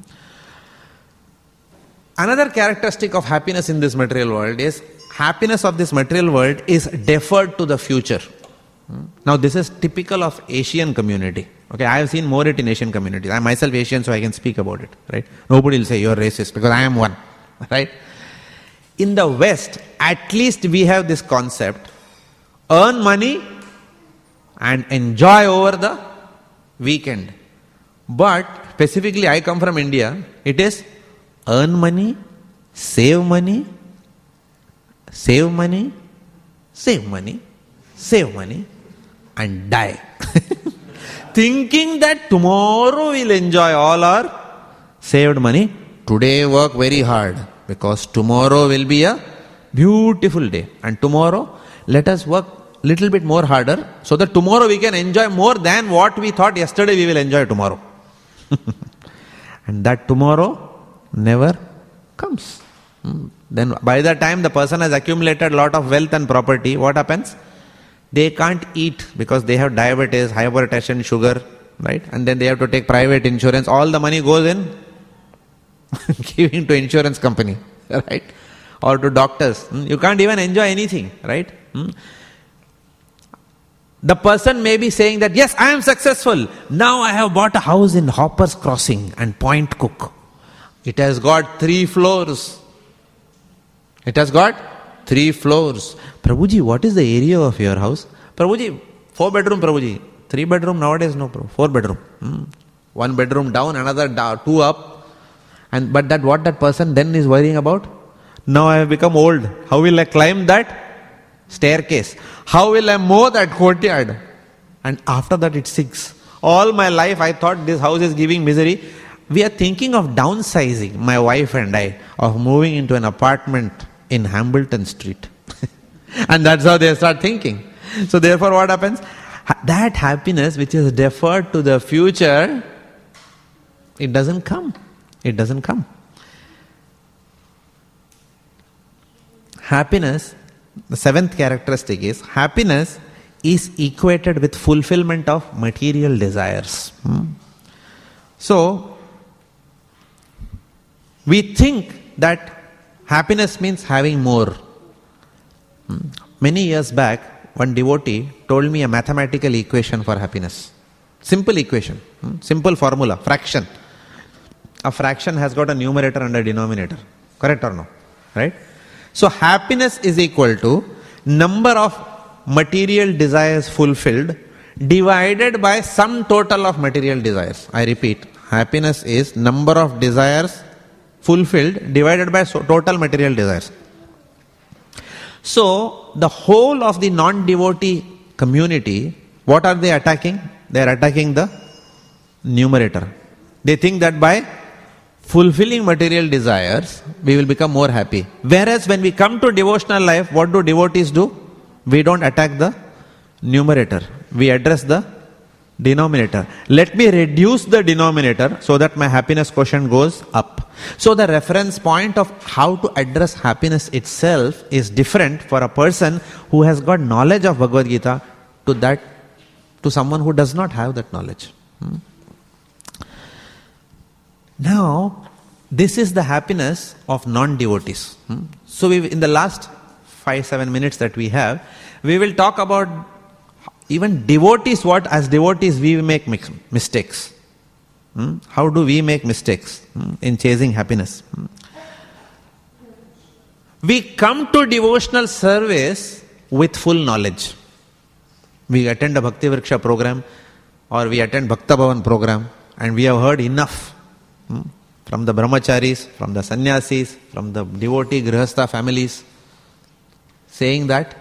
Another characteristic of happiness in this material world is, happiness of this material world is deferred to the future. Now this is typical of Asian community. Okay, I have seen more it in Asian communities. I am myself Asian, so I can speak about it. Right? Nobody will say you are racist because I am one. Right? In the West, at least we have this concept: earn money and enjoy over the weekend. But specifically, I come from India. It is earn money, save money, save money, save money, save money, and die. Thinking that tomorrow we'll enjoy all our saved money. Today work very hard, because tomorrow will be a beautiful day. And tomorrow let us work little bit more harder, so that tomorrow we can enjoy more than what we thought yesterday we will enjoy tomorrow. And that tomorrow never comes. Then by the time the person has accumulated a lot of wealth and property, what happens? They can't eat because they have diabetes, hypertension, sugar, right? And then they have to take private insurance. All the money goes in giving to insurance company, right? Or to doctors. You can't even enjoy anything, right? The person may be saying that, yes, I am successful. Now I have bought a house in Hoppers Crossing and Point Cook. It has got 3 floors. It has got 3 floors. Prabhuji, what is the area of your house? Prabhuji, 4 bedroom, Prabhuji. 3 bedroom nowadays, no, 4 bedroom. 1 bedroom down, another 2 up. But what that person then is worrying about? Now I have become old. How will I climb that staircase? How will I mow that courtyard? And after that it sinks. All my life I thought this house is giving misery. We are thinking of downsizing, my wife and I, of moving into an apartment in Hambleton Street. And that's how they start thinking. So therefore what happens? That happiness which is deferred to the future, it doesn't come. It doesn't come. Happiness, the 7th characteristic is, happiness is equated with fulfillment of material desires. So, we think that happiness means having more. Many years back, one devotee told me a mathematical equation for happiness. Simple equation, simple formula, fraction. A fraction has got a numerator and a denominator. Correct or no? Right? So happiness is equal to number of material desires fulfilled divided by sum total of material desires. I repeat, happiness is number of desires fulfilled divided by total material desires. So, the whole of the non-devotee community, what are they attacking? They are attacking the numerator. They think that by fulfilling material desires, we will become more happy. Whereas when we come to devotional life, what do devotees do? We don't attack the numerator. We address the denominator. Let me reduce the denominator so that my happiness quotient goes up. So the reference point of how to address happiness itself is different for a person who has got knowledge of Bhagavad Gita to someone who does not have that knowledge. Now, this is the happiness of non-devotees. So in the last 5-7 minutes that we have, we will talk about even devotees, what as devotees we make mistakes. How do we make mistakes in chasing happiness? We come to devotional service with full knowledge. We attend a Bhakti Vriksha program or we attend Bhakta Bhavan program and we have heard enough from the brahmacharis, from the sannyasis, from the devotee grihastha families saying that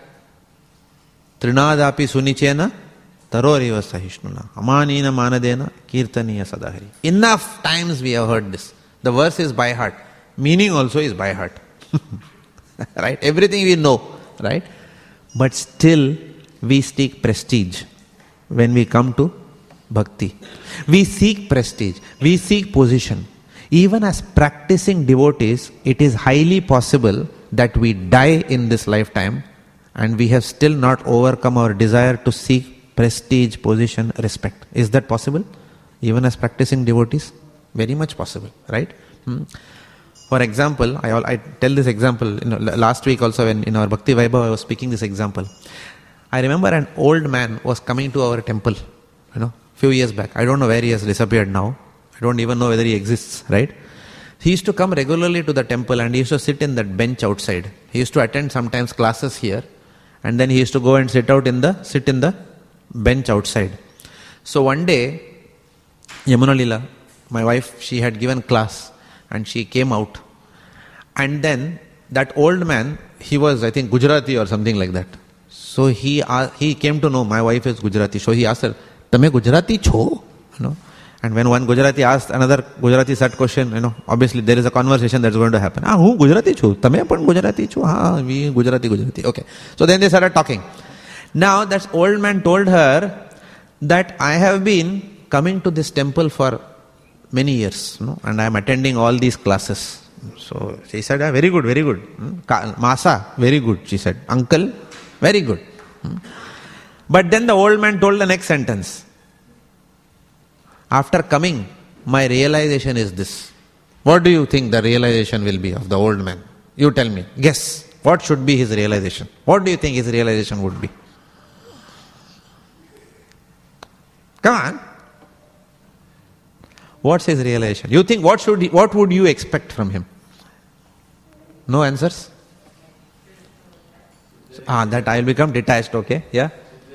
Trinadapi sunichena taroriva sahishnuna amanina manadena kirtaniya sadahari. Enough times we have heard this. The verse is by heart. Meaning also is by heart. Right? Everything we know. Right? But still we seek prestige when we come to bhakti. We seek prestige. We seek position. Even as practicing devotees, it is highly possible that we die in this lifetime and we have still not overcome our desire to seek prestige, position, respect. Is that possible? Even as practicing devotees? Very much possible, right? For example, I tell this example, last week also when in our Bhakti Vaibhava I was speaking this example. I remember an old man was coming to our temple, few years back. I don't know where he has disappeared now. I don't even know whether he exists, right? He used to come regularly to the temple and he used to sit in that bench outside. He used to attend sometimes classes here and then he used to go and sit in the bench outside. So one day, Yamuna Lila, my wife, she had given class and she came out. And then that old man, he was I think Gujarati or something like that. So he came to know my wife is Gujarati. So he asked her, "Tame Gujarati cho?" And when one Gujarati asked another Gujarati such question, obviously there is a conversation that's going to happen. Who Gujarati chu? Tame pan Gujarati chu? We Gujarati. Okay. So then they started talking. Now that old man told her that I have been coming to this temple for many years, and I am attending all these classes. So she said, very good. Masa, very good, she said. Uncle, very good. But then the old man told the next sentence. After coming, my realization is this. What do you think the realization will be of the old man? You tell me. Guess. What should be his realization? What do you think his realization would be? Come on. What's his realization? You think what would you expect from him? No answers? That I will become detached, okay? Yeah?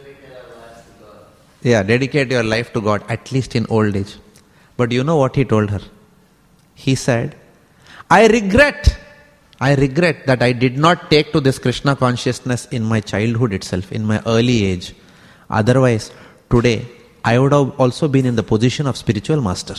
Yeah, dedicate your life to God, at least in old age. But you know what he told her? He said, I regret that I did not take to this Krishna consciousness in my childhood itself, in my early age. Otherwise, today, I would have also been in the position of spiritual master.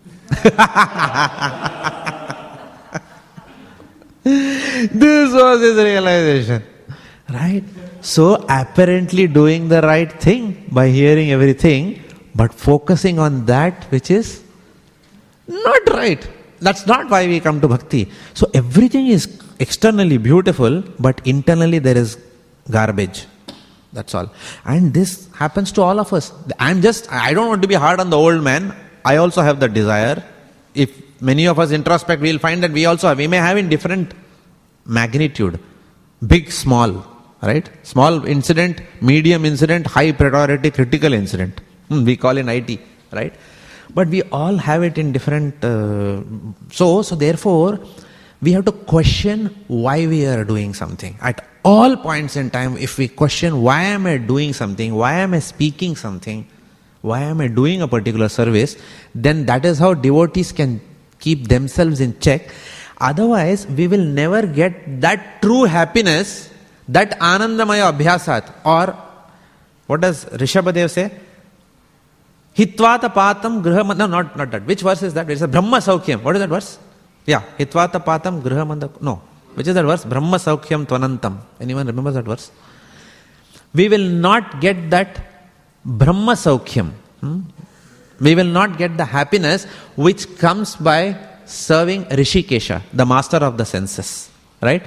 This was his realization. Right? So apparently doing the right thing by hearing everything, but focusing on that which is not right. That's not why we come to bhakti. So everything is externally beautiful, but internally there is garbage. That's all. And this happens to all of us. I don't want to be hard on the old man. I also have the desire. If many of us introspect, we will find that we may have in different magnitude. Big, small. Right? Small incident, medium incident, high priority, critical incident. We call in IT, right? But we all have it in different... So therefore, we have to question why we are doing something. At all points in time, if we question why am I doing something, why am I speaking something, why am I doing a particular service, then that is how devotees can keep themselves in check. Otherwise, we will never get that true happiness, that Anandamaya Abhyasat. Or, what does Rishabhadev say? Hitvata patam griha... No, not that. Which verse is that? It's a Brahma Saukyam. What is that verse? Yeah. Hitvata patam griha manda... No. Which is that verse? Brahma Saukyam Tvanantam. Anyone remembers that verse? We will not get that Brahma Saukyam. We will not get the happiness which comes by serving Rishikesha, the master of the senses. Right?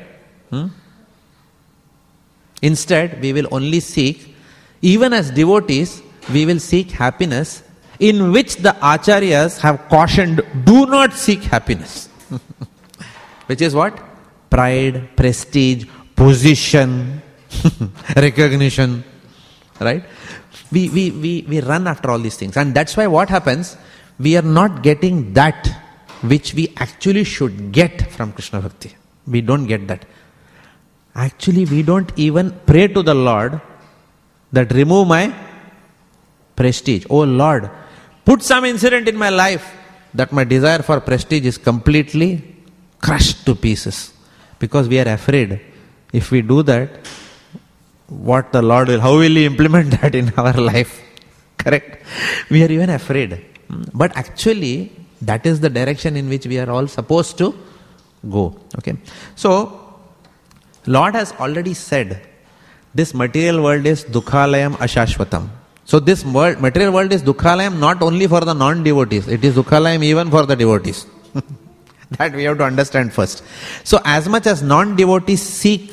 Instead, we will only seek, even as devotees, we will seek happiness in which the Acharyas have cautioned, do not seek happiness. Which is what? Pride, prestige, position, recognition. Right? We run after all these things. And that's why what happens, we are not getting that which we actually should get from Krishna Bhakti. We don't get that. Actually, we don't even pray to the Lord that remove my prestige. Oh Lord, put some incident in my life that my desire for prestige is completely crushed to pieces. Because we are afraid. If we do that, what the Lord will, how will He implement that in our life? Correct? We are even afraid. But actually, that is the direction in which we are all supposed to go. Okay. So, Lord has already said, this material world is dukhalayam ashashvatam. So this material world is dukhalayam not only for the non-devotees, it is dukhalayam even for the devotees. That we have to understand first. So as much as non-devotees seek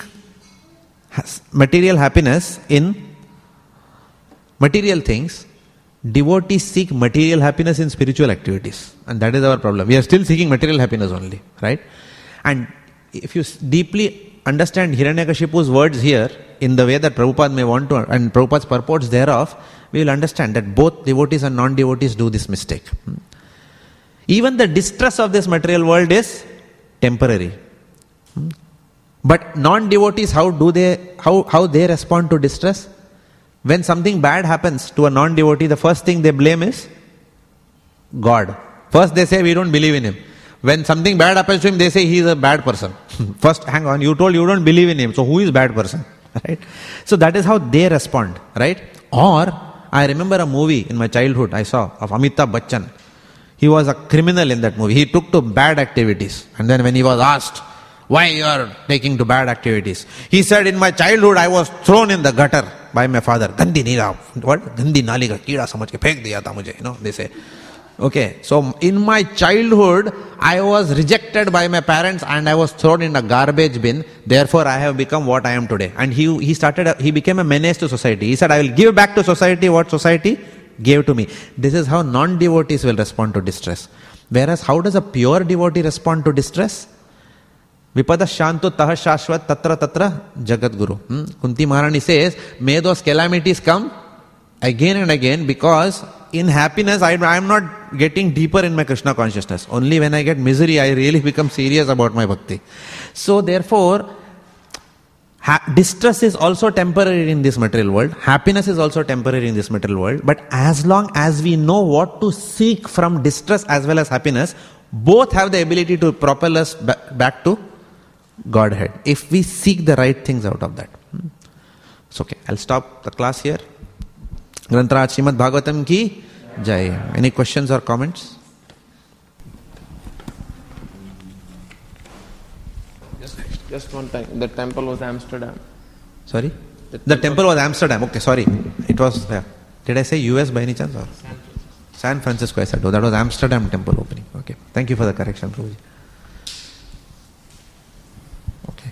material happiness in material things, devotees seek material happiness in spiritual activities. And that is our problem. We are still seeking material happiness only. Right? And if you deeply understand Hiranyakashipu's words here in the way that Prabhupada may want to, and Prabhupada's purports thereof, we will understand that both devotees and non-devotees do this mistake. Even the distress of this material world is temporary. But non-devotees, how they respond to distress? When something bad happens to a non-devotee, the first thing they blame is God. First they say, we don't believe in Him. When something bad happens to him, they say he is a bad person. First, hang on, you told you don't believe in him, so who is bad person? Right? So that is how they respond, right? Or, I remember a movie in my childhood I saw of Amitabh Bachchan. He was a criminal in that movie. He took to bad activities. And then when he was asked, why you are taking to bad activities? He said, in my childhood I was thrown in the gutter by my father. Gandhi Nila. What? Gandhi Nali ka keeda samajh ke phek diya tha mujhe. You know, they say. Okay, so in my childhood, I was rejected by my parents and I was thrown in a garbage bin. Therefore, I have become what I am today. And he became a menace to society. He said, I will give back to society what society gave to me. This is how non-devotees will respond to distress. Whereas, how does a pure devotee respond to distress? Vipada shantu taha shashvat tatra tatra jagat guru. Kunti Maharani says, may those calamities come again and again, because in happiness I am not getting deeper in my Krishna consciousness. Only when I get misery I really become serious about my bhakti. So therefore, distress is also temporary in this material world. Happiness is also temporary in this material world. But as long as we know what to seek from distress as well as happiness, both have the ability to propel us back to Godhead, if we seek the right things out of that. It's okay. I'll stop the class here. Grantaraj Srimad Bhagavatam ki Jai. Any questions or comments? Just one time. The temple was Amsterdam. Sorry? The temple was Amsterdam. Okay, sorry. It was there. Did I say US by any chance? Or? San Francisco I said. Oh, that was Amsterdam temple opening. Okay. Thank you for the correction, Prabhuji. Okay.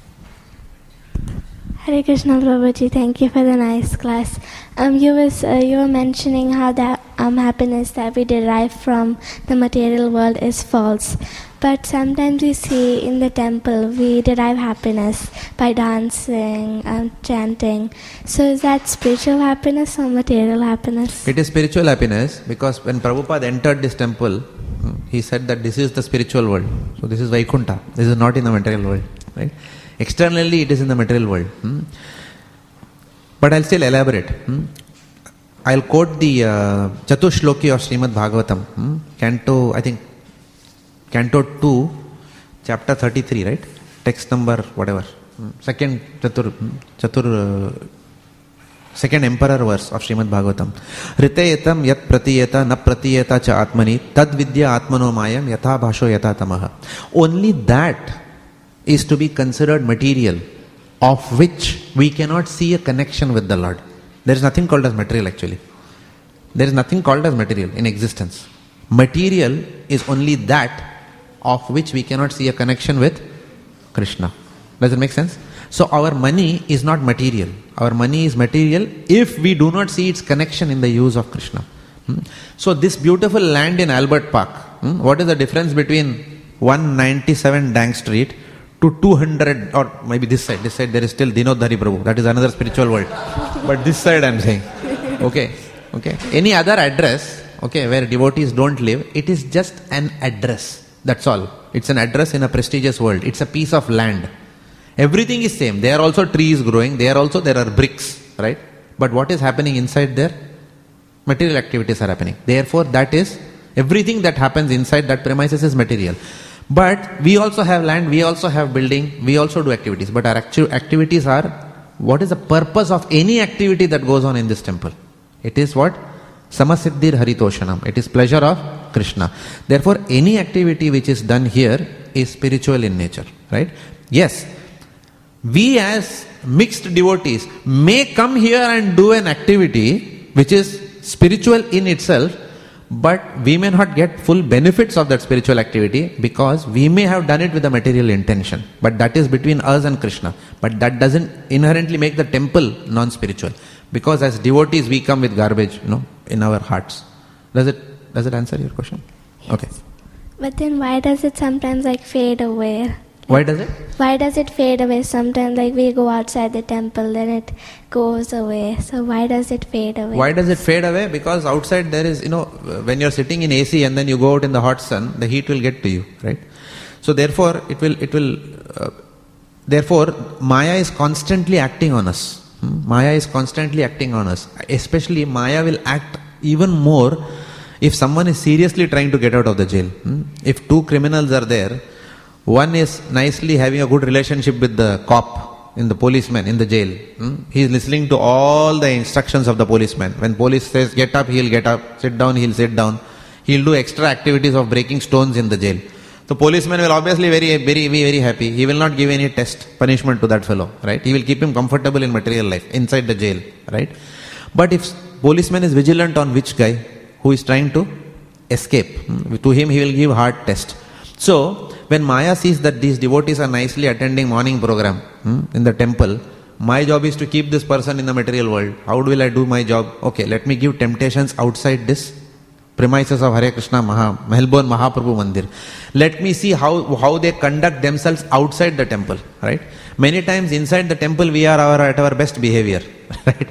Hare Krishna Prabhuji, thank you for the nice class. You were mentioning how that happiness that we derive from the material world is false. But sometimes we see in the temple we derive happiness by dancing and chanting. So is that spiritual happiness or material happiness? It is spiritual happiness, because when Prabhupada entered this temple, he said that this is the spiritual world. So this is Vaikuntha. This is not in the material world. Right? Externally, it is in the material world. But I'll still elaborate. I'll quote the Chatushloki of Srimad Bhagavatam, Canto 2, chapter 33, right? Text number whatever. Second emperor verse of Srimad Bhagavatam. Riteyetam yat pratiyeta na pratiyeta cha atmani tad vidya atmano mayam yatha bhasho yatha tamaha. Only that is to be considered material, of which we cannot see a connection with the Lord. There is nothing called as material actually. There is nothing called as material in existence. Material is only that of which we cannot see a connection with Krishna. Does it make sense? So our money is not material. Our money is material if we do not see its connection in the use of Krishna. So this beautiful land in Albert Park, what is the difference between 197 Dank Street to 200, or maybe this side there is still Dinodhari Prabhu, that is another spiritual world. But this side I am saying. Okay. Any other address, where devotees don't live, it is just an address. That's all. It's an address in a prestigious world. It's a piece of land. Everything is same. There are also trees growing. There are bricks, right? But what is happening inside there? Material activities are happening. Therefore, that is, everything that happens inside that premises is material. But we also have land, we also have building, we also do activities. But our activities are, what is the purpose of any activity that goes on in this temple? It is what? Samasiddhir Haritoshanam. It is pleasure of Krishna. Therefore, any activity which is done here is spiritual in nature, right? Yes, we as mixed devotees may come here and do an activity which is spiritual in itself, but we may not get full benefits of that spiritual activity because we may have done it with a material intention. But that is between us and Krishna. But that doesn't inherently make the temple non-spiritual. Because as devotees we come with garbage, in our hearts. Does it answer your question? Yes. Okay. But then why does it sometimes fade away? Why does it? Why does it fade away sometimes? We go outside the temple, then it goes away. So why does it fade away? Why does it fade away? Because outside there is, when you're sitting in AC and then you go out in the hot sun, the heat will get to you, right? So therefore, therefore, Maya is constantly acting on us. Maya is constantly acting on us. Especially Maya will act even more if someone is seriously trying to get out of the jail. If two criminals are there, one is nicely having a good relationship with the cop, the policeman in the jail. He is listening to all the instructions of the policeman. When police says get up, he'll get up. Sit down, he'll sit down. He'll do extra activities of breaking stones in the jail. The policeman will obviously be very happy. He will not give any punishment to that fellow, right? He will keep him comfortable in material life, inside the jail, right? But if policeman is vigilant on which guy who is trying to escape, to him he will give hard test. So, when Maya sees that these devotees are nicely attending morning program in the temple, my job is to keep this person in the material world. How will I do my job? Okay, let me give temptations outside this premises of Hare Krishna Melbourne Mahaprabhu Mandir. Let me see how they conduct themselves outside the temple, right? Many times inside the temple we are at our best behavior, right?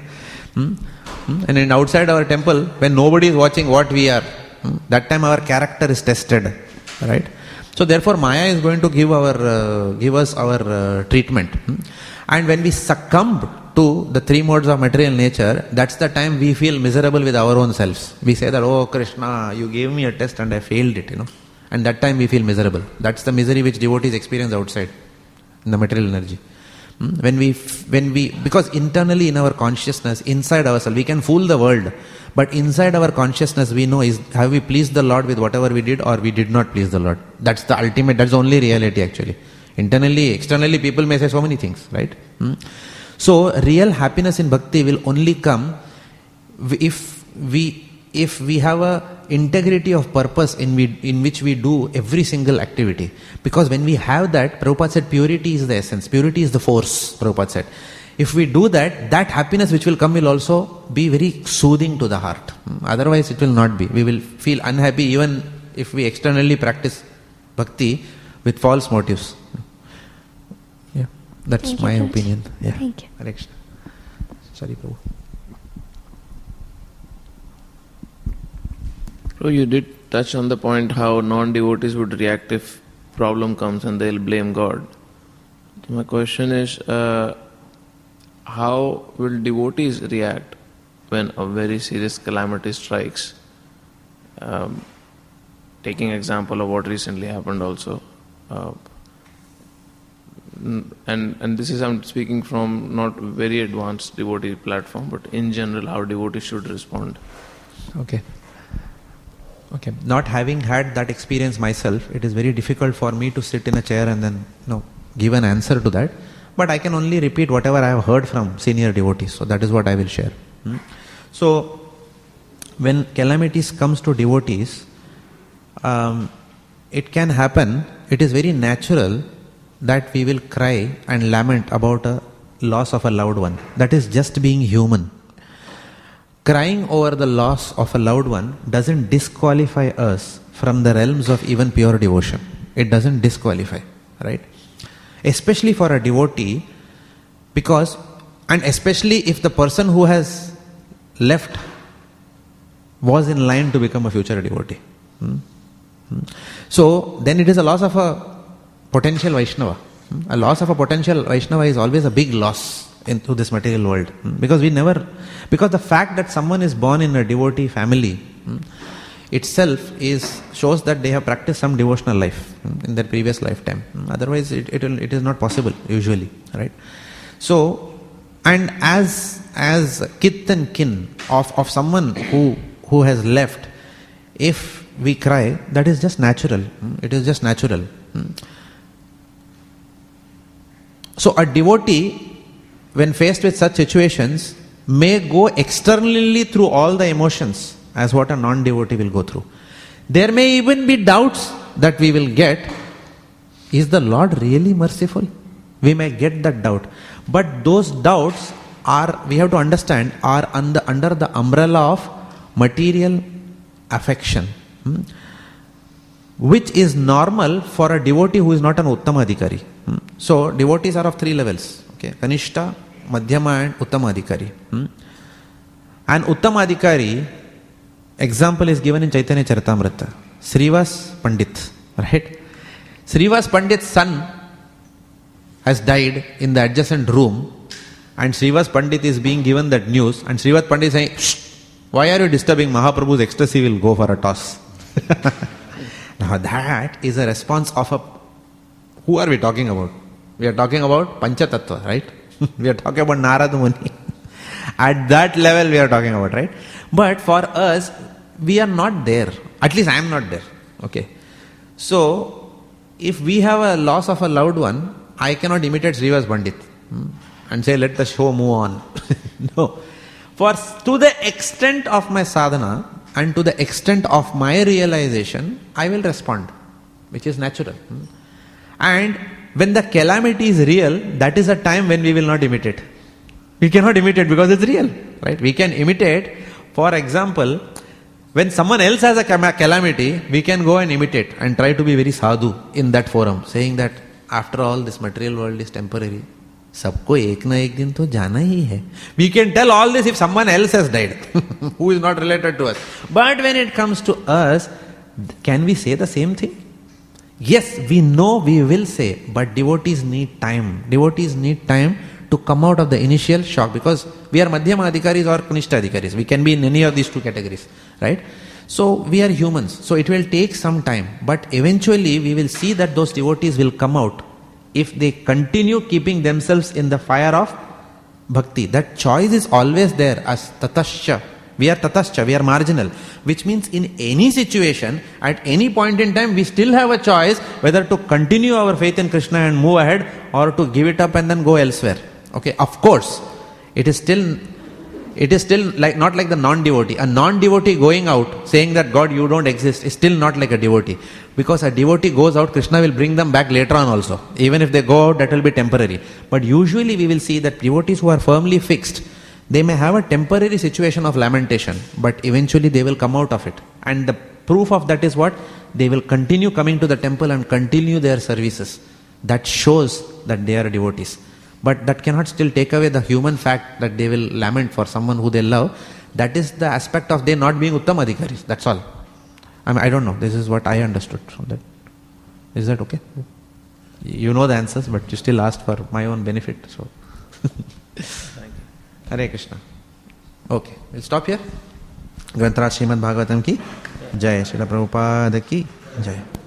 And in outside our temple, when nobody is watching what we are, that time our character is tested, right? So therefore Maya is going to give us our treatment. And when we succumb to the three modes of material nature, that's the time we feel miserable with our own selves. We say that, oh Krishna, you gave me a test and I failed it, And that time we feel miserable. That's the misery which devotees experience outside, in the material energy. When we, because internally in our consciousness, inside ourselves, we can fool the world. But inside our consciousness we know, have we pleased the Lord with whatever we did or we did not please the Lord. That's the ultimate, that's the only reality actually. Internally, externally people may say so many things, right? So real happiness in bhakti will only come if we have a integrity of purpose in which we do every single activity. Because when we have that, Prabhupada said purity is the essence, purity is the force, Prabhupada said. If we do that, that happiness which will come will also be very soothing to the heart. Otherwise it will not be. We will feel unhappy even if we externally practice bhakti with false motives. Yeah, that's my opinion. Yeah. Thank you. Hare Krishna. Sorry, Prabhu. So you did touch on the point how non-devotees would react if problem comes and they'll blame God. My question is, how will devotees react when a very serious calamity strikes? Taking example of what recently happened also. And this is, I'm speaking from not very advanced devotee platform, but in general how devotees should respond. Okay. Not having had that experience myself, it is very difficult for me to sit in a chair and then give an answer to that. But I can only repeat whatever I have heard from senior devotees. So that is what I will share. So when calamities comes to devotees, it can happen. It is very natural that we will cry and lament about a loss of a loved one. That is just being human. Crying over the loss of a loved one doesn't disqualify us from the realms of even pure devotion. It doesn't disqualify, right? Especially for a devotee, and especially if the person who has left was in line to become a future devotee. So then it is a loss of a potential Vaishnava. A loss of a potential Vaishnava is always a big loss into this material world. Because the fact that someone is born in a devotee family itself shows that they have practiced some devotional life in their previous lifetime. Otherwise it is not possible usually, right? So, and as kith and kin of someone who has left, if we cry, that is just natural. It is just natural. So a devotee, when faced with such situations, may go externally through all the emotions as what a non-devotee will go through. There may even be doubts that we will get. Is the Lord really merciful? We may get that doubt. But those doubts we have to understand, are under the umbrella of material affection, which is normal for a devotee who is not an Uttama Adhikari. So devotees are of three levels. Kanishta, Madhyama and Uttama Adhikari. An Uttama Adhikari, example is given in Chaitanya Charitamrita. Srivas Pandit, right? Srivas Pandit's son has died in the adjacent room, and Srivas Pandit is being given that news, and Srivas Pandit is saying, "Shh, why are you disturbing Mahaprabhu's ecstasy? Will go for a toss." Now that is a response of who are we talking about? We are talking about Panchatattva, right? We are talking about Narada Muni. At that level we are talking about, right? But for us, we are not there. At least I am not there. Okay. So, if we have a loss of a loved one, I cannot imitate Srivas Pandit and say, let the show move on. No. To the extent of my sadhana and to the extent of my realization, I will respond, which is natural. And when the calamity is real, that is a time when we will not imitate. We cannot imitate because it's real, right? We can imitate, for example, when someone else has a calamity, we can go and imitate and try to be very sadhu in that forum, saying that after all, this material world is temporary. Sabko ek na ek din to jana hi hai. We can tell all this if someone else has died, who is not related to us. But when it comes to us, can we say the same thing? Yes, we know we will say, but devotees need time. Devotees need time to come out of the initial shock, because we are Madhyama Adhikaris or Kanishta Adhikaris. We can be in any of these two categories, right? So we are humans. So it will take some time. But eventually we will see that those devotees will come out if they continue keeping themselves in the fire of bhakti. That choice is always there as tatascha. We are tatascha, we are marginal. Which means in any situation, at any point in time, we still have a choice whether to continue our faith in Krishna and move ahead, or to give it up and then go elsewhere. Okay, of course, it is still like not like the non-devotee. A non-devotee going out saying that God, you don't exist, is still not like a devotee. Because a devotee goes out, Krishna will bring them back later on also. Even if they go out, that will be temporary. But usually we will see that devotees who are firmly fixed, they may have a temporary situation of lamentation, but eventually they will come out of it. And the proof of that is what? They will continue coming to the temple and continue their services. That shows that they are devotees. But that cannot still take away the human fact that they will lament for someone who they love. That is the aspect of they not being Uttama Adhikaris. That's all. I don't know. This is what I understood from that. Is that okay? You know the answers, but you still asked for my own benefit. So, Thank you. Hare Krishna. Okay, we'll stop here. Grantaraj Srimad Bhagavatam ki Jai, Srila Prabhupada ki Jai.